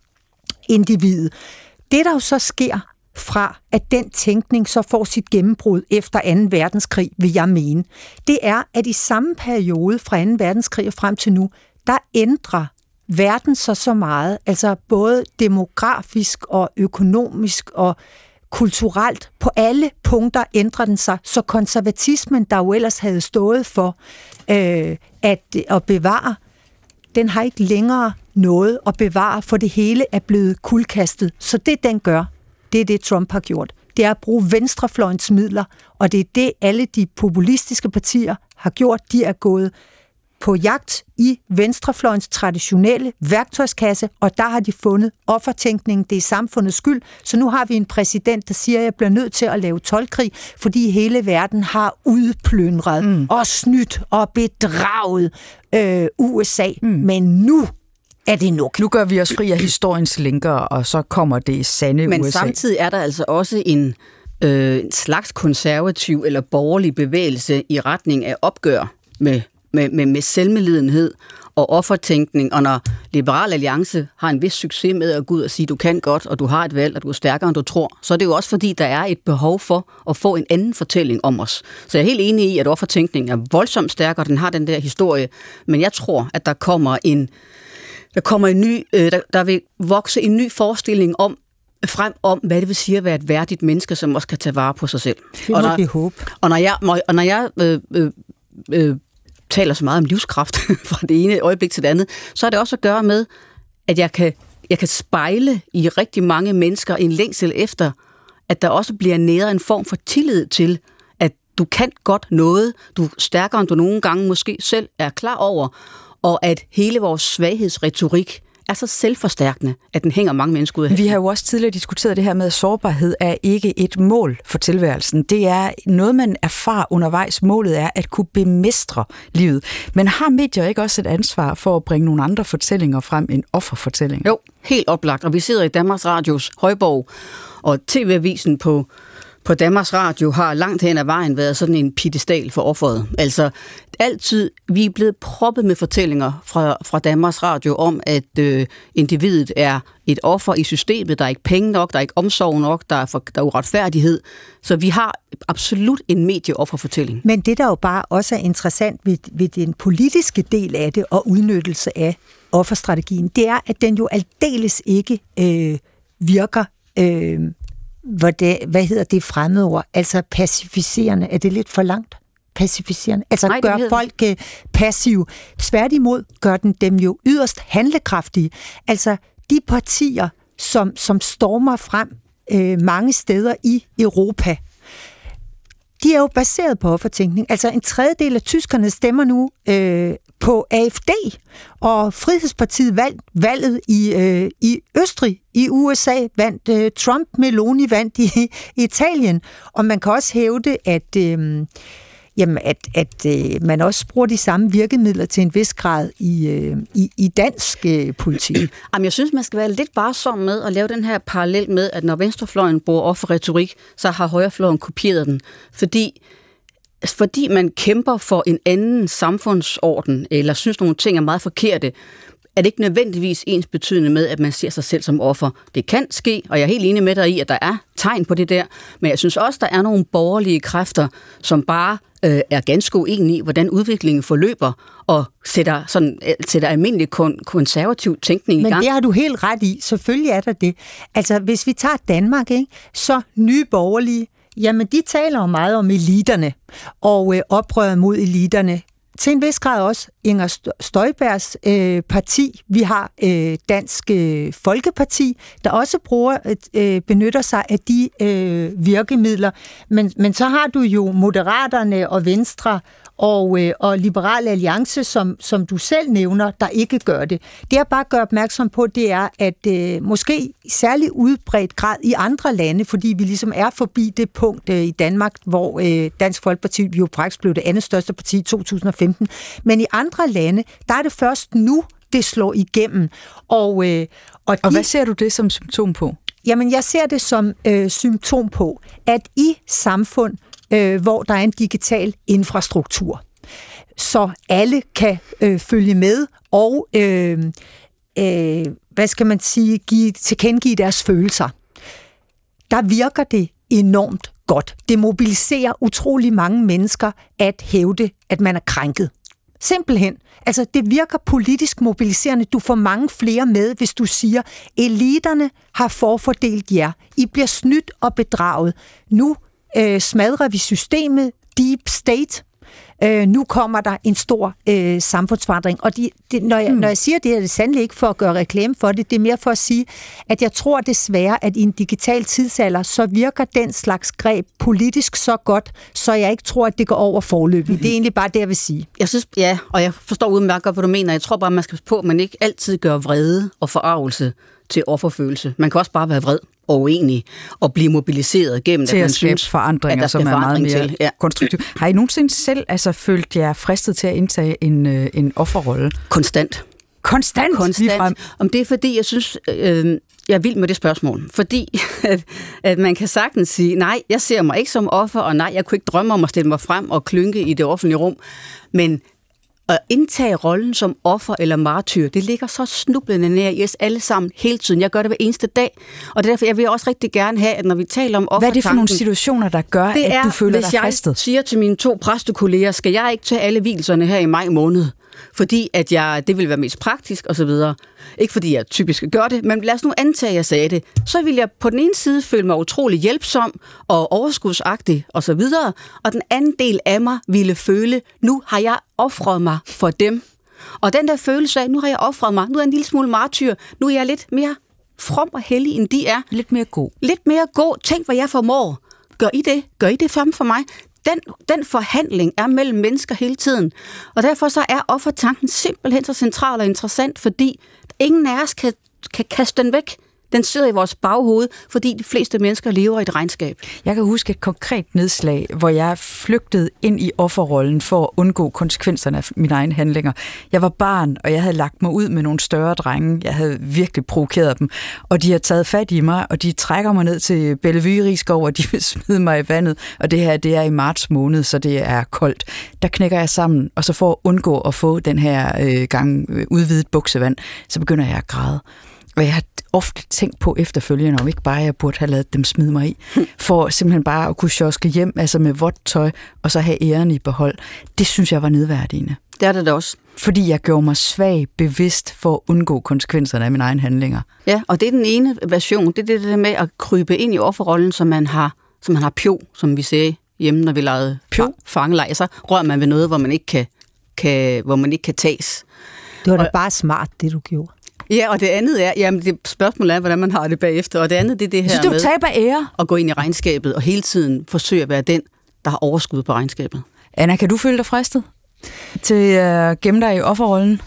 C: individet. Det, der jo så sker fra, at den tænkning så får sit gennembrud efter anden verdenskrig, vil jeg mene, det er, at i samme periode fra anden verdenskrig og frem til nu, der ændrer verden så så meget, altså både demografisk og økonomisk og kulturelt, på alle punkter ændrer den sig, så konservatismen, der jo ellers havde stået for øh, at, at bevare, den har ikke længere noget at bevare, for det hele er blevet kuldkastet. Så det, den gør, det er det, Trump har gjort. Det er at bruge venstrefløjens midler, og det er det, alle de populistiske partier har gjort. De er gået på jagt i venstrefløjens traditionelle værktøjskasse, og der har de fundet offertænkningen, det er samfundets skyld. Så nu har vi en præsident, der siger, at jeg bliver nødt til at lave toldkrig, fordi hele verden har udplyndret mm. og snydt og bedraget øh, U S A. Mm. Men nu er det nok.
A: Nu gør vi os fri af historiens lænker, og så kommer det sande
B: Men
A: U S A.
B: Men samtidig er der altså også en, øh, en slags konservativ eller borgerlig bevægelse i retning af opgør med Med, med, med selvmedlidenhed og offertænkning, og når Liberal Alliance har en vis succes med at gå ud og sige, du kan godt, og du har et valg, og du er stærkere, end du tror, så er det jo også fordi, der er et behov for at få en anden fortælling om os. Så jeg er helt enig i, at offertænkningen er voldsomt stærk, og den har den der historie, men jeg tror, at der kommer en, der kommer en ny, øh, der, der vil vokse en ny forestilling om, frem om, hvad det vil sige at være et værdigt menneske, som også kan tage vare på sig selv.
C: Det må vi håbe.
B: Og når jeg, og når jeg øh, øh, øh, taler så meget om livskraft fra det ene øjeblik til det andet, så er det også at gøre med, at jeg kan, jeg kan spejle i rigtig mange mennesker en længsel efter, at der også bliver næret en form for tillid til, at du kan godt noget, du er stærkere, end du nogle gange måske selv er klar over, og at hele vores svaghedsretorik er så selvforstærkende, at den hænger mange mennesker ud af.
A: Vi har jo også tidligere diskuteret det her med, at sårbarhed er ikke et mål for tilværelsen. Det er noget, man erfarer undervejs. Målet er at kunne bemestre livet. Men har medier ikke også et ansvar for at bringe nogle andre fortællinger frem end offerfortællinger?
B: Jo, helt oplagt. Og vi sidder i Danmarks Radios højborg, og T V-avisen på på Danmarks Radio har langt hen ad vejen været sådan en piedestal for offeret. Altså altid, vi er blevet proppet med fortællinger fra, fra Danmarks Radio om, at øh, individet er et offer i systemet, der er ikke penge nok, der er ikke omsorg nok, der er, for, der er uretfærdighed. Så vi har absolut en medieofferfortælling.
C: Men det, der jo bare også er interessant ved, ved den politiske del af det og udnyttelse af offerstrategien, det er, at den jo aldeles ikke øh, virker øh, Hvad, det, hvad hedder det fremmede ord? Altså pacificerende. Er det lidt for langt? Pacificerende. Altså
B: Nej,
C: gør folk uh, passive. Tværtimod gør den dem jo yderst handlekraftige. Altså de partier, som, som stormer frem uh, mange steder i Europa, de er jo baseret på offertænkning. Altså en tredjedel af tyskerne stemmer nu øh, på A F D, og Frihedspartiet valg, valget i, øh, i Østrig, i U S A, vandt øh, Trump, Meloni vandt i, i Italien. Og man kan også hævde, at, øh, jamen, at, at øh, man også bruger de samme virkemidler til en vis grad i, øh, i, i dansk øh, politik.
B: Jamen, jeg synes, man skal være lidt varsom med at lave den her parallel med, at når venstrefløjen bruger offerretorik, så har højrefløjen kopieret den. Fordi Fordi man kæmper for en anden samfundsorden, eller synes nogle ting er meget forkerte, er det ikke nødvendigvis ens betydende med, at man ser sig selv som offer. Det kan ske, og jeg er helt enig med dig i, at der er tegn på det der, men jeg synes også, der er nogle borgerlige kræfter, som bare øh, er ganske uenige i, hvordan udviklingen forløber, og sætter, sådan, sætter almindelig kon- konservativ tænkning i gang.
C: Men det har du helt ret i. Selvfølgelig er der det. Altså, hvis vi tager Danmark, ikke, så nye borgerlige, jamen, de taler jo meget om eliterne, og øh, oprøret mod eliterne. Til en vis grad også Inger Støjbergs øh, parti. Vi har øh, Dansk øh, Folkeparti, der også bruger, øh, benytter sig af de øh, virkemidler. Men, men så har du jo Moderaterne og Venstre og, øh, og Liberal Alliance, som, som du selv nævner, der ikke gør det. Det jeg bare gør opmærksom på, det er, at øh, måske særlig udbredt grad i andre lande, fordi vi ligesom er forbi det punkt øh, i Danmark, hvor øh, Dansk Folkeparti jo faktisk blev det andet største parti i to tusind og femten. Men i andre lande, der er det først nu, det slår igennem. Og, øh, og,
A: og
C: de,
A: hvad ser du det som symptom på?
C: Jamen, jeg ser det som øh, symptom på, at i samfund, øh, hvor der er en digital infrastruktur, så alle kan øh, følge med og, øh, øh, hvad skal man sige, give, tilkendegive deres følelser, der virker det enormt godt. Det mobiliserer utrolig mange mennesker at hævde, at man er krænket. Simpelthen. Altså, det virker politisk mobiliserende. Du får mange flere med, hvis du siger, eliterne har forfordelt jer. I bliver snydt og bedraget. Nu øh, smadrer vi systemet, deep state. Øh, nu kommer der en stor øh, samfundsforandring. Og de, de, når, jeg, mm. når jeg siger det, er det sandelig ikke for at gøre reklame for det. Det er mere for at sige, at jeg tror desværre, at i en digital tidsalder, så virker den slags greb politisk så godt, så jeg ikke tror, at det går over forløbig. Mm-hmm. Det er egentlig bare det, jeg vil sige.
B: Jeg synes, ja, og jeg forstår udmærket godt, hvad du mener. Jeg tror bare, man skal på, at man ikke altid gør vrede og forarvelse til offerfølelse. Man kan også bare være vred og uenig og blive mobiliseret gennem,
A: til
B: at man
A: at skabe
B: synes,
A: forandringer,
B: at
A: som er meget mere
B: til. Ja.
A: konstruktive. Har I nogensinde selv altså, følt jer fristet til at indtage en, øh, en offerrolle?
B: Konstant.
A: Konstant?
B: Konstant. Om det er fordi, jeg synes, øh, jeg er vild med det spørgsmål. Fordi at, at man kan sagtens sige, nej, jeg ser mig ikke som offer, og nej, jeg kunne ikke drømme om at stille mig frem og klynke i det offentlige rum. Men at indtage rollen som offer eller martyr, det ligger så snublende nær i os alle sammen hele tiden. Jeg gør det hver eneste dag. Og det er derfor, jeg vil også rigtig gerne have, at når vi taler om offertanken...
A: Hvad er det for nogle situationer, der gør, at
B: er,
A: du føler dig fristet?
B: Hvis jeg siger til mine to præstekolleger, skal jeg ikke tage alle hvilserne her i maj måned? Fordi at jeg, det vil være mest praktisk og så videre. Ikke fordi jeg typisk gør det, men lad os nu antage, at jeg sagde det. Så vil jeg på den ene side føle mig utrolig hjælpsom og overskudsagtig og så videre. Og den anden del af mig ville føle, nu har jeg ofret mig for dem. Og den der følelse af, nu har jeg ofret mig, nu er jeg en lille smule martyr, nu er jeg lidt mere from og hellig, end de er.
A: Lidt mere god.
B: Lidt mere god. Tænk, hvad jeg formår. Gør I det? Gør I det for mig? Den, den forhandling er mellem mennesker hele tiden. Og derfor så er offertanken simpelthen så central og interessant, fordi ingen af os kan, kan kaste den væk. Den sidder i vores baghoved, fordi de fleste mennesker lever i et regnskab.
A: Jeg kan huske et konkret nedslag, hvor jeg flygtede ind i offerrollen for at undgå konsekvenserne af mine egne handlinger. Jeg var barn, og jeg havde lagt mig ud med nogle større drenge. Jeg havde virkelig provokeret dem, og de har taget fat i mig, og de trækker mig ned til Bellevue Rigskov, og de vil smide mig i vandet. Og det her, det er i marts måned, så det er koldt. Der knækker jeg sammen, og så for at undgå at få den her øh, gang øh, udvidet buksevand, så begynder jeg at græde. Og jeg har ofte tænkt på efterfølgende, om ikke bare jeg burde have ladet dem smide mig i, for simpelthen bare at kunne sjoske hjem, altså med vådt tøj, og så have æren i behold. Det synes jeg var nedværdigende.
B: Det er det da også.
A: Fordi jeg gjorde mig svag bevidst for at undgå konsekvenserne af mine egne handlinger.
B: Ja, og det er den ene version. Det er det der med at krybe ind i offerrollen, som man har, som man har pjo, som vi sagde hjemme, når vi legede fangelej. Så rører man ved noget, hvor man ikke kan, kan, hvor man ikke kan tages.
C: Det var da
B: og,
C: bare smart, det du gjorde.
B: Ja, og det andet er, jamen det spørgsmålet er, hvordan man har det bagefter, og det andet det er det her
A: så
B: med
A: taber ære.
B: At gå ind i regnskabet og hele tiden forsøge at være den, der har overskud på regnskabet.
A: Anna, kan du føle dig fristet til at gemme dig i offerrollen?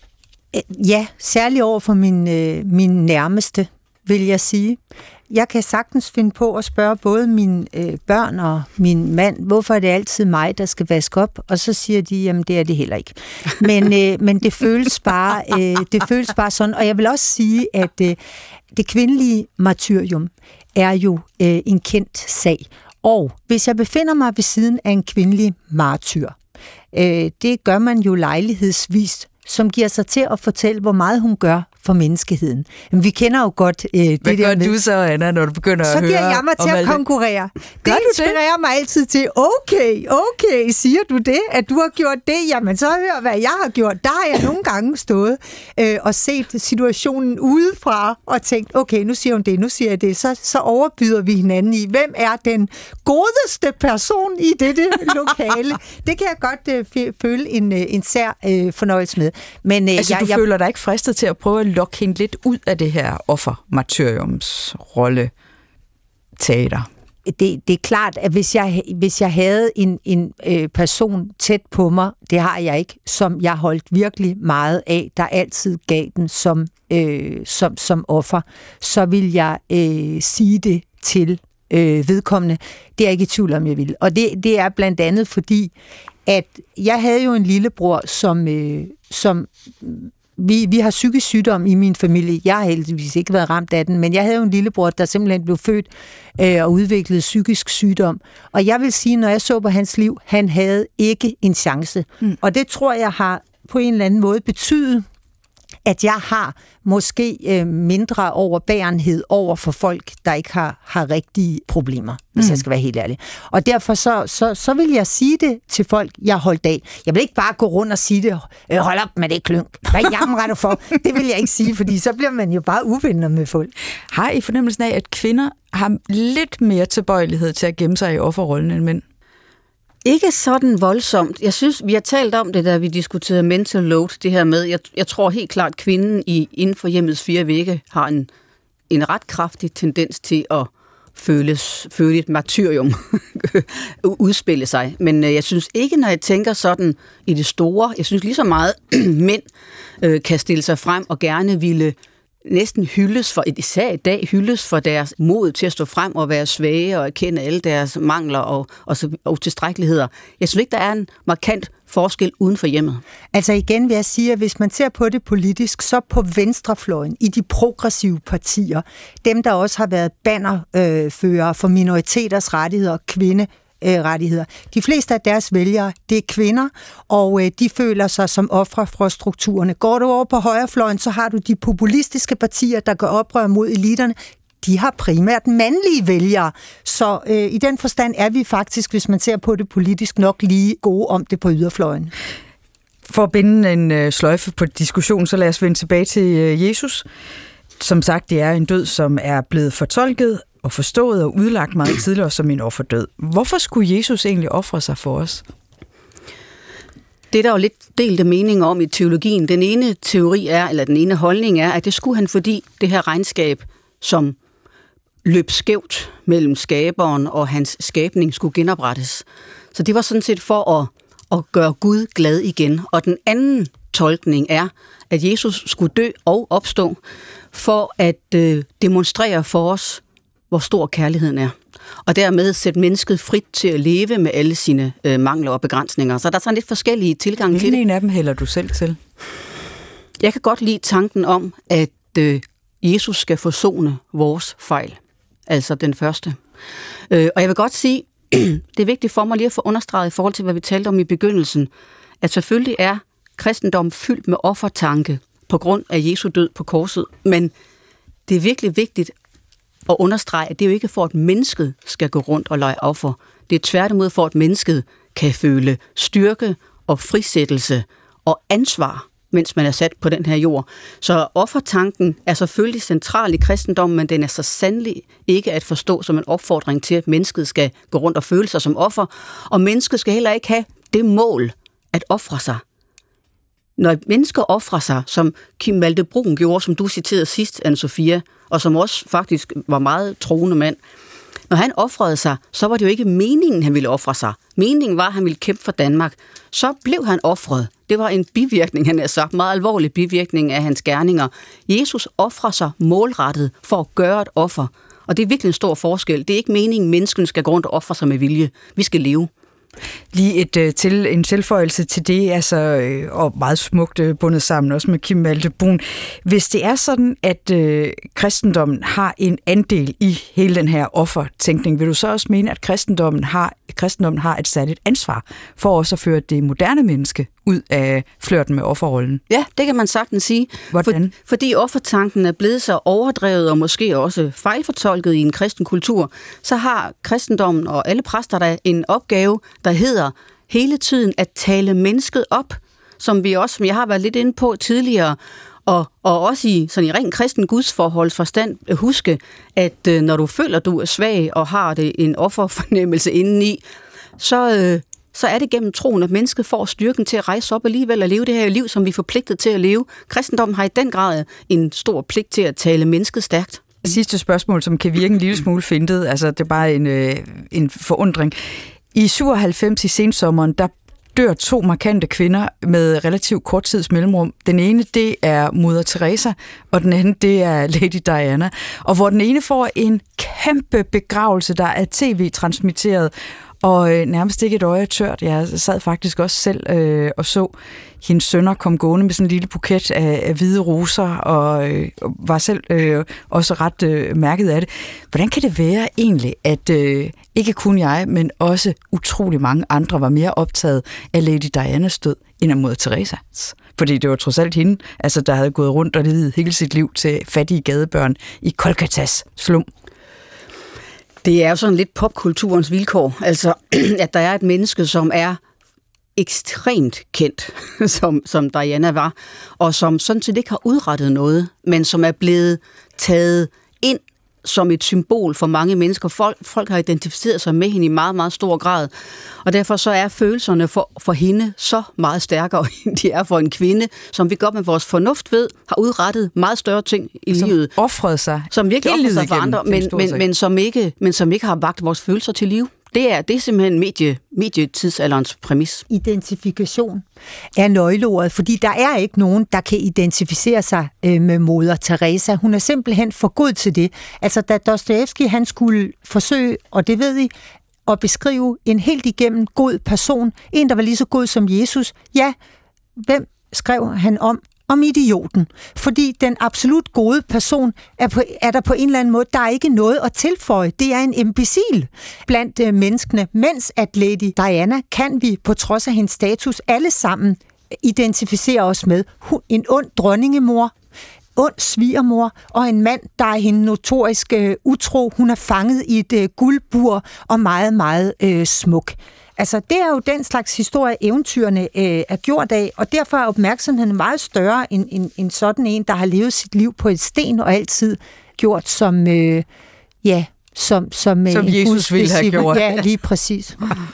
C: Ja, særligt over for min, øh, min nærmeste, vil jeg sige. Jeg kan sagtens finde på at spørge både mine øh, børn og min mand, hvorfor er det altid mig, der skal vaske op? Og så siger de, jamen det er det heller ikke. Men, øh, men det, føles bare, øh, det føles bare sådan. Og jeg vil også sige, at øh, det kvindelige martyrium er jo øh, en kendt sag. Og hvis jeg befinder mig ved siden af en kvindelig martyr, øh, det gør man jo lejlighedsvist, som giver sig til at fortælle, hvor meget hun gør for menneskeheden. Men vi kender jo godt øh, det
A: Hvad
C: der
A: gør
C: med,
A: du så, Anna, når du begynder
C: så
A: at høre?
C: Så giver jeg mig til at konkurrere.
A: Gør
C: det
A: du det?
C: jeg mig altid til. Okay, okay, siger du det, at du har gjort det? Jamen, så hør, hvad jeg har gjort. Der har jeg nogle gange stået øh, og set situationen udefra og tænkt, okay, nu siger hun det, nu siger jeg det. Så, så overbyder vi hinanden i, hvem er den godeste person i dette lokale? Det kan jeg godt øh, føle en, øh, en sær øh, fornøjelse med. Men, øh,
A: altså,
C: jeg,
A: du
C: jeg,
A: føler dig ikke fristet til at prøve at lokke hende lidt ud af det her offermartyriums rolle teater?
C: det, det er klart, at hvis jeg, hvis jeg havde en, en øh, person tæt på mig, det har jeg ikke, som jeg holdt virkelig meget af, der altid gav den som, øh, som, som offer, så vil jeg øh, sige det til øh, vedkommende. Det er jeg ikke i tvivl om, jeg vil. Og det, det er blandt andet fordi, at jeg havde jo en lillebror, som, øh, som vi, vi har psykisk sygdom i min familie. Jeg har heldigvis ikke været ramt af den, men jeg havde jo en lillebror, der simpelthen blev født øh, og udviklede psykisk sygdom. Og jeg vil sige, når jeg så på hans liv, han havde ikke en chance. Mm. Og det tror jeg har på en eller anden måde betydet, at jeg har måske øh, mindre overbærenhed over for folk, der ikke har, har rigtige problemer, hvis mm. jeg skal være helt ærlig. Og derfor så, så, så vil jeg sige det til folk, jeg har holdt af. Jeg vil ikke bare gå rundt og sige det, øh, hold op med det klynk. Hvad jammer du for? Det vil jeg ikke sige, fordi så bliver man jo bare uvenner med folk.
A: Har I fornemmelsen af, at kvinder har lidt mere tilbøjelighed til at gemme sig i offerrollen end mænd?
B: Ikke sådan voldsomt. Jeg synes, vi har talt om det, da vi diskuterede mental load, det her med, jeg, jeg tror helt klart, at kvinden i, inden for hjemmets fire vægge har en, en ret kraftig tendens til at føles, føle et martyrium udspille sig. Men øh, jeg synes ikke, når jeg tænker sådan i det store, jeg synes lige så meget, mænd øh, kan stille sig frem og gerne ville næsten hyldes for, især i dag, hyldes for deres mod til at stå frem og være svage og erkende alle deres mangler og, og, og utilstrækkeligheder. Jeg synes ikke, der er en markant forskel uden for hjemmet.
C: Altså igen vil jeg sige, at hvis man ser på det politisk, så på venstrefløjen, i de progressive partier, dem der også har været bannerførere for minoriteters rettigheder og kvinde, rettigheder. De fleste af deres vælgere, det er kvinder, og øh, de føler sig som ofre fra strukturerne. Går du over på højrefløjen, så har du de populistiske partier, der gør oprør mod eliterne. De har primært mandlige vælgere. Så øh, i den forstand er vi faktisk, hvis man ser på det politisk, nok lige gode om det på yderfløjen.
A: For at binde en øh, sløjfe på diskussion, så lad os vende tilbage til øh, Jesus. Som sagt, det er en død, som er blevet fortolket og forstået og udlagt meget tidligere som en offerdød. Hvorfor skulle Jesus egentlig ofre sig for os?
B: Det er der jo lidt delte meninger om i teologien. Den ene teori er, eller den ene holdning er, at det skulle han, fordi det her regnskab, som løb skævt mellem skaberen og hans skabning, skulle genoprettes. Så det var sådan set for at, at gøre Gud glad igen. Og den anden tolkning er, at Jesus skulle dø og opstå for at øh, demonstrere for os, hvor stor kærligheden er. Og dermed sætte mennesket frit til at leve med alle sine øh, mangler og begrænsninger. Så der er sådan lidt forskellige tilgange til det.
A: Hvilken en af dem hælder du selv til?
B: Jeg kan godt lide tanken om, at øh, Jesus skal forsone vores fejl. Altså den første. Øh, og jeg vil godt sige, det er vigtigt for mig lige at få understreget i forhold til, hvad vi talte om i begyndelsen, at selvfølgelig er kristendom fyldt med offertanke på grund af Jesu død på korset. Men det er virkelig vigtigt at understrege, at det er jo ikke for, at mennesket skal gå rundt og lege offer. Det er tværtimod for, at mennesket kan føle styrke og frisættelse og ansvar, mens man er sat på den her jord. Så offertanken er selvfølgelig central i kristendommen, men den er så sandelig ikke at forstå som en opfordring til, at mennesket skal gå rundt og føle sig som offer. Og mennesket skal heller ikke have det mål at ofre sig. Når mennesker offrer sig, som Kim Malthe-Bruun gjorde, som du citerede sidst, Anne-Sophia, og som også faktisk var meget troende mand, når han offrede sig, så var det jo ikke meningen, han ville ofre sig. Meningen var, at han ville kæmpe for Danmark. Så blev han offret. Det var en bivirkning, han har sagt, meget alvorlig bivirkning af hans gerninger. Jesus offrer sig målrettet for at gøre et offer. Og det er virkelig en stor forskel. Det er ikke meningen, at mennesken skal gå rundt og ofre sig med vilje. Vi skal leve.
A: Lige et, øh, til, en tilføjelse til det, altså, øh, og meget smukt øh, bundet sammen, også med Kim Malthe-Bruun. Hvis det er sådan, at øh, kristendommen har en andel i hele den her offertænkning, vil du så også mene, at kristendommen har, kristendommen har et særligt ansvar for også at føre det moderne menneske ud af flirten med offerrollen?
B: Ja, det kan man sagtens sige.
A: Hvordan?
B: For, fordi offertanken er blevet så overdrevet og måske også fejlfortolket i en kristen kultur, så har kristendommen og alle præster der en opgave, der hedder hele tiden at tale mennesket op, som vi også, som jeg har været lidt inde på tidligere, og, og også i sådan i ren kristen gudsforholdsforstand huske, at øh, når du føler, at du er svag og har det en offerfornemmelse indeni, så, øh, så er det gennem troen, at mennesket får styrken til at rejse op alligevel og leve det her liv, som vi er forpligtet til at leve. Kristendommen har i den grad en stor pligt til at tale mennesket stærkt.
A: Sidste spørgsmål, som kan virke en lille smule fintet, altså det er bare en, øh, en forundring. I syvoghalvfems i sensommeren, der dør to markante kvinder med relativt kort tids mellemrum. Den ene, det er Moder Teresa, og den anden, det er Lady Diana. Og hvor den ene får en kæmpe begravelse, der er tv-transmitteret, og øh, nærmest ikke et øje tørt. Jeg sad faktisk også selv øh, og så hendes sønner kom gående med sådan en lille buket af, af hvide roser, og øh, var selv øh, også ret øh, mærket af det. Hvordan kan det være egentlig, at øh, ikke kun jeg, men også utrolig mange andre var mere optaget af Lady Dianas død, end af Moder Teresas? Fordi det var trods alt hende, altså, der havde gået rundt og levet hele sit liv til fattige gadebørn i Kolkatas slum.
B: Det er jo sådan lidt popkulturens vilkår, altså at der er et menneske, som er ekstremt kendt, som, som Diana var, og som sådan set ikke har udrettet noget, men som er blevet taget ind som et symbol for mange mennesker. Folk, folk har identificeret sig med hende i meget, meget stor grad, og derfor så er følelserne for, for hende så meget stærkere, end de er for en kvinde, som vi godt med vores fornuft ved, har udrettet meget større ting i
A: som
B: livet.
A: Offrede sig.
B: Som virkelig offrede sig for andre, men, men, men, som ikke, men som ikke har vagt vores følelser til liv. Det er, det er simpelthen medie, medietidsalderens præmis.
C: Identifikation er nøgleordet, fordi der er ikke nogen, der kan identificere sig øh, med Moder Teresa. Hun er simpelthen for god til det. Altså, da Dostojevskij, han skulle forsøge, og det ved I, at beskrive en helt igennem god person, en, der var lige så god som Jesus, ja, hvem skrev han om? Om idioten. Fordi den absolut gode person er, på, er der på en eller anden måde, der er ikke noget at tilføje. Det er en imbecil blandt øh, menneskene. Mens at Lady Diana kan vi, på trods af hendes status, alle sammen identificere os med. Hun, en ond dronningemor, ond svigermor og en mand, der er hende notorisk øh, utro. Hun er fanget i et øh, guldbur og meget, meget øh, smuk. Altså, det er jo den slags historie, eventyrene øh, er gjort af, og derfor er opmærksomheden meget større end, end, end sådan en, der har levet sit liv på et sten og altid gjort som, øh, ja, som, som,
A: som
C: øh,
A: Jesus ville have gjort.
C: Ja, lige præcis.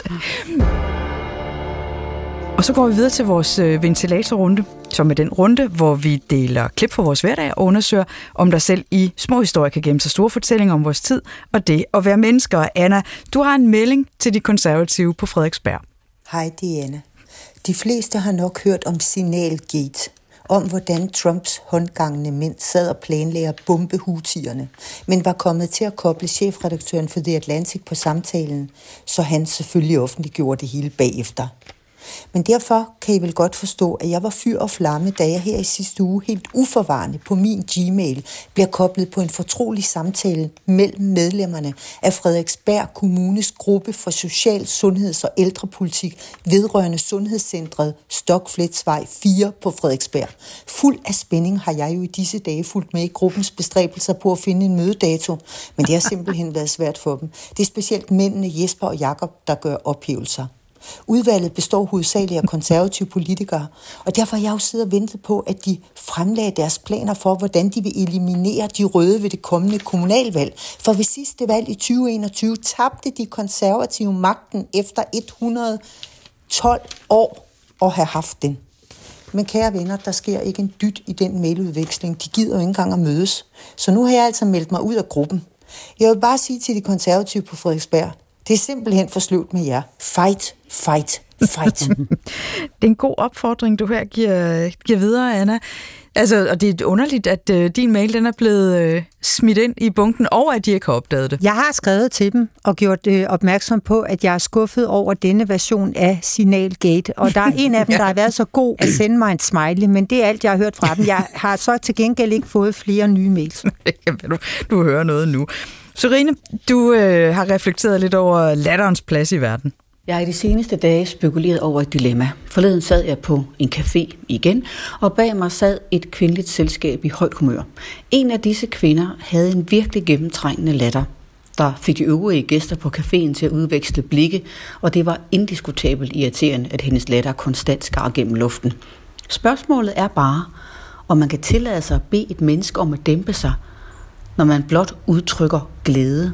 A: Og så går vi videre til vores øh, ventilatorrunde, som er den runde, hvor vi deler klip fra vores hverdag og undersøger, om der selv i små historier kan gemme sig store fortællinger om vores tid og det at være mennesker. Anna, du har en melding til de konservative på Frederiksberg.
D: Hej, det er Anna. De fleste har nok hørt om Signalgate, om hvordan Trumps håndgangende mænd sad og planlagde at bombe hutierne, men var kommet til at koble chefredaktøren for The Atlantic på samtalen, så han selvfølgelig offentliggjorde det hele bagefter. Men derfor kan I vel godt forstå, at jeg var fyr og flamme, da jeg her i sidste uge helt uforvarende på min Gmail bliver koblet på en fortrolig samtale mellem medlemmerne af Frederiksberg Kommunes gruppe for social, sundheds- og ældrepolitik vedrørende Sundhedscentret Stokfletsvej fire på Frederiksberg. Fuld af spænding har jeg jo i disse dage fulgt med i gruppens bestræbelser på at finde en mødedato, men det har simpelthen været svært for dem. Det er specielt mændene Jesper og Jakob, der gør ophævelser. Udvalget består hovedsageligt af konservative politikere, og derfor har jeg jo siddet og ventet på, at de fremlagde deres planer for, hvordan de vil eliminere de røde ved det kommende kommunalvalg. For ved sidste valg i tyve enogtyve tabte de konservative magten efter et hundrede og tolv år at have haft den. Men kære venner, der sker ikke en dyt i den mailudveksling. De gider jo ikke engang at mødes. Så nu har jeg altså meldt mig ud af gruppen. Jeg vil bare sige til de konservative på Frederiksberg, det er simpelthen for sløvt med jer. Fight, fight, fight.
A: Det er en god opfordring, du her giver, giver videre, Anna. Altså, og det er underligt, at uh, din mail den er blevet uh, smidt ind i bunken, og at de ikke har opdaget det.
C: Jeg har skrevet til dem og gjort øh, opmærksom på, at jeg er skuffet over denne version af Signalgate. Og der er en af dem, ja. der har været så god at sende mig en smiley, men det er alt, jeg har hørt fra dem. Jeg har så til gengæld ikke fået flere nye mails.
A: du, du hører noget nu. Sørine, du øh, har reflekteret lidt over latterens plads i verden.
B: Jeg har i de seneste dage spekuleret over et dilemma. Forleden sad jeg på en café igen, og bag mig sad et kvindeligt selskab i højt humør. En af disse kvinder havde en virkelig gennemtrængende latter, der fik de øvrige gæster på caféen til at udveksle blikke, og det var indiskutabelt irriterende, at hendes latter konstant skar gennem luften. Spørgsmålet er bare, om man kan tillade sig at bede et menneske om at dæmpe sig, når man blot udtrykker glæde.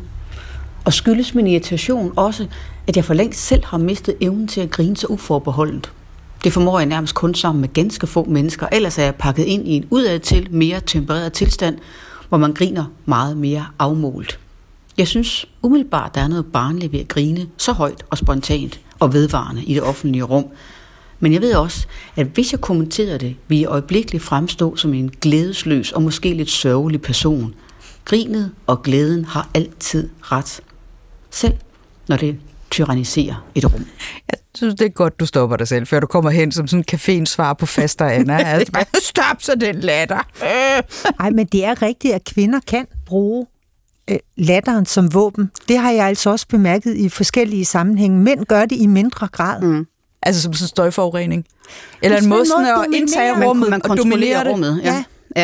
B: Og skyldes min irritation også, at jeg for længst selv har mistet evnen til at grine så uforbeholdent. Det formår jeg nærmest kun sammen med ganske få mennesker, ellers er jeg pakket ind i en udadtil mere tempereret tilstand, hvor man griner meget mere afmålt. Jeg synes umiddelbart, der er noget barnligt ved at grine så højt og spontant og vedvarende i det offentlige rum. Men jeg ved også, at hvis jeg kommenterer det, vil jeg øjeblikkeligt fremstå som en glædesløs og måske lidt sørgelig person. Grinet og glæden har altid ret. Selv når det tyranniserer et rum.
A: Jeg synes, det er godt, du stopper dig selv, før du kommer hen som sådan en caféens svar på Faster Anna. Altså, stop så den latter.
C: Ej, men det er rigtigt, at kvinder kan bruge øh, latteren som våben. Det har jeg altså også bemærket i forskellige sammenhænge. Mænd gør det i mindre grad.
A: Mm. Altså som sådan støjforurening. Eller en måde sådan at indtage rummet
B: man
A: og dominere det.
B: Rummet. Ja. Ja.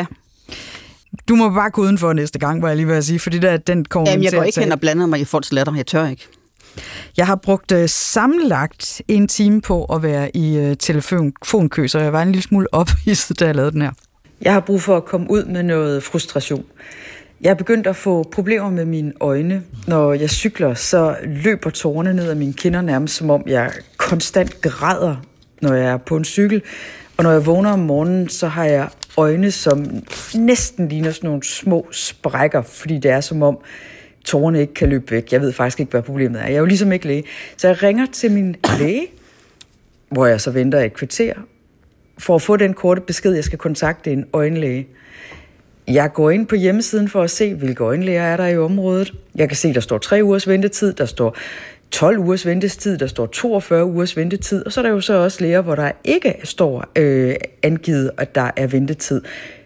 A: Du må bare gå udenfor næste gang, var jeg lige ved at sige, fordi der, den kommer
B: Jamen, jeg går ikke
A: tage.
B: hen og blander mig i folks latter. Jeg tør ikke.
A: Jeg har brugt uh, sammenlagt en time på at være i uh, telefonkø, så jeg var en lille smule ophidset, da jeg lavede den her. Jeg har brug for at komme ud med noget frustration. Jeg er begyndt at få problemer med mine øjne. Når jeg cykler, så løber tårerne ned af mine kinder nærmest, som om jeg konstant græder, når jeg er på en cykel. Og når jeg vågner om morgenen, så har jeg øjne, som næsten ligner sådan nogle små sprækker, fordi det er som om tårerne ikke kan løbe væk. Jeg ved faktisk ikke, hvad problemet er. Jeg er jo ligesom ikke læge. Så jeg ringer til min læge, hvor jeg så venter et kvarter, for at få den korte besked, jeg skal kontakte en øjenlæge. Jeg går ind på hjemmesiden for at se, hvilke øjenlæger er der i området. Jeg kan se, der står tre ugers ventetid, der står tolv ugers ventetid, der står toogfyrre ugers ventetid, og så er der jo så også læger, hvor der ikke står øh, angivet, at der er ventetid.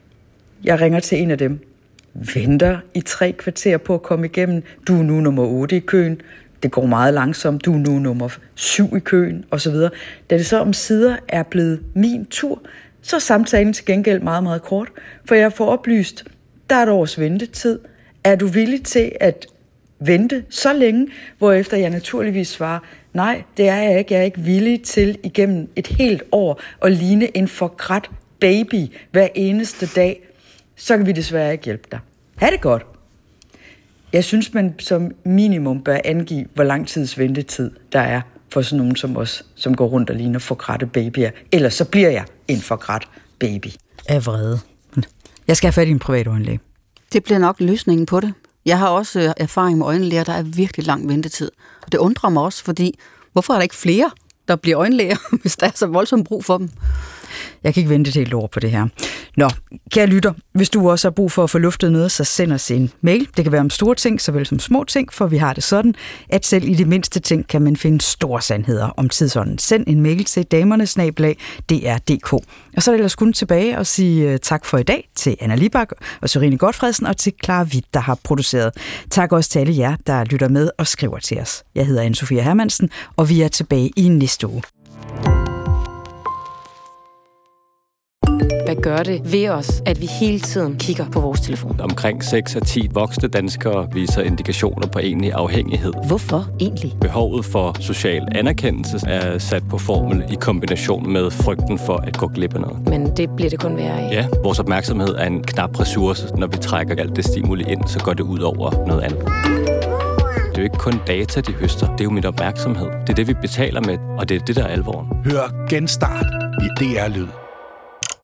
A: Jeg ringer til en af dem, venter i tre kvarter på at komme igennem. Du er nu nummer otte i køen. Det går meget langsomt. Du er nu nummer syv i køen, osv. Da det så om sider er blevet min tur, så er samtalen til gengæld meget, meget kort. For jeg får oplyst, der er et års ventetid. Er du villig til at vente så længe? Hvorefter jeg naturligvis svarer, nej, det er jeg ikke. Jeg er ikke villig til igennem et helt år at ligne en forgrædt baby hver eneste dag. Så kan vi desværre ikke hjælpe dig. Ha' det godt. Jeg synes, man som minimum bør angive, hvor lang tids ventetid der er for sådan nogen som os, som går rundt og ligner forgrætte babyer. Ellers så bliver jeg en forgrædt baby. Af vrede. Jeg skal have fat i en privat øjenlæge.
B: Det bliver nok løsningen på det. Jeg har også erfaring med øjenlæger, der er virkelig lang ventetid. Og det undrer mig også, fordi hvorfor er der ikke flere, der bliver øjenlæger, hvis der er så voldsomt brug for dem?
A: Jeg kan ikke vente et helt år på det her. Nå, kære lytter, hvis du også har brug for at få luftet noget, så send os en mail. Det kan være om store ting, såvel som små ting, for vi har det sådan, at selv i de mindste ting kan man finde store sandheder om tidsånden. Send en mail til damerne snabel-a d r punktum d k. Og så er det ellers kun tilbage og sige tak for i dag til Anna Libak og Sørine Godfredsen og til Clara Witt, der har produceret. Tak også til alle jer, der lytter med og skriver til os. Jeg hedder Anne-Sophia Hermansen, og vi er tilbage i næste uge.
E: Hvad gør det ved os, at vi hele tiden kigger på vores telefon?
F: Omkring seks af ti voksne danskere viser indikationer på egentlig afhængighed.
E: Hvorfor egentlig?
F: Behovet for social anerkendelse er sat på formel i kombination med frygten for at gå glip af noget.
E: Men det bliver det kun værre af.
F: Ja, vores opmærksomhed er en knap ressource. Når vi trækker alt det stimuli ind, så går det ud over noget andet. Det er jo ikke kun data, de høster. Det er jo min opmærksomhed. Det er det, vi betaler med, og det er det, der er alvoren.
G: Hør Genstart i D R Lyd.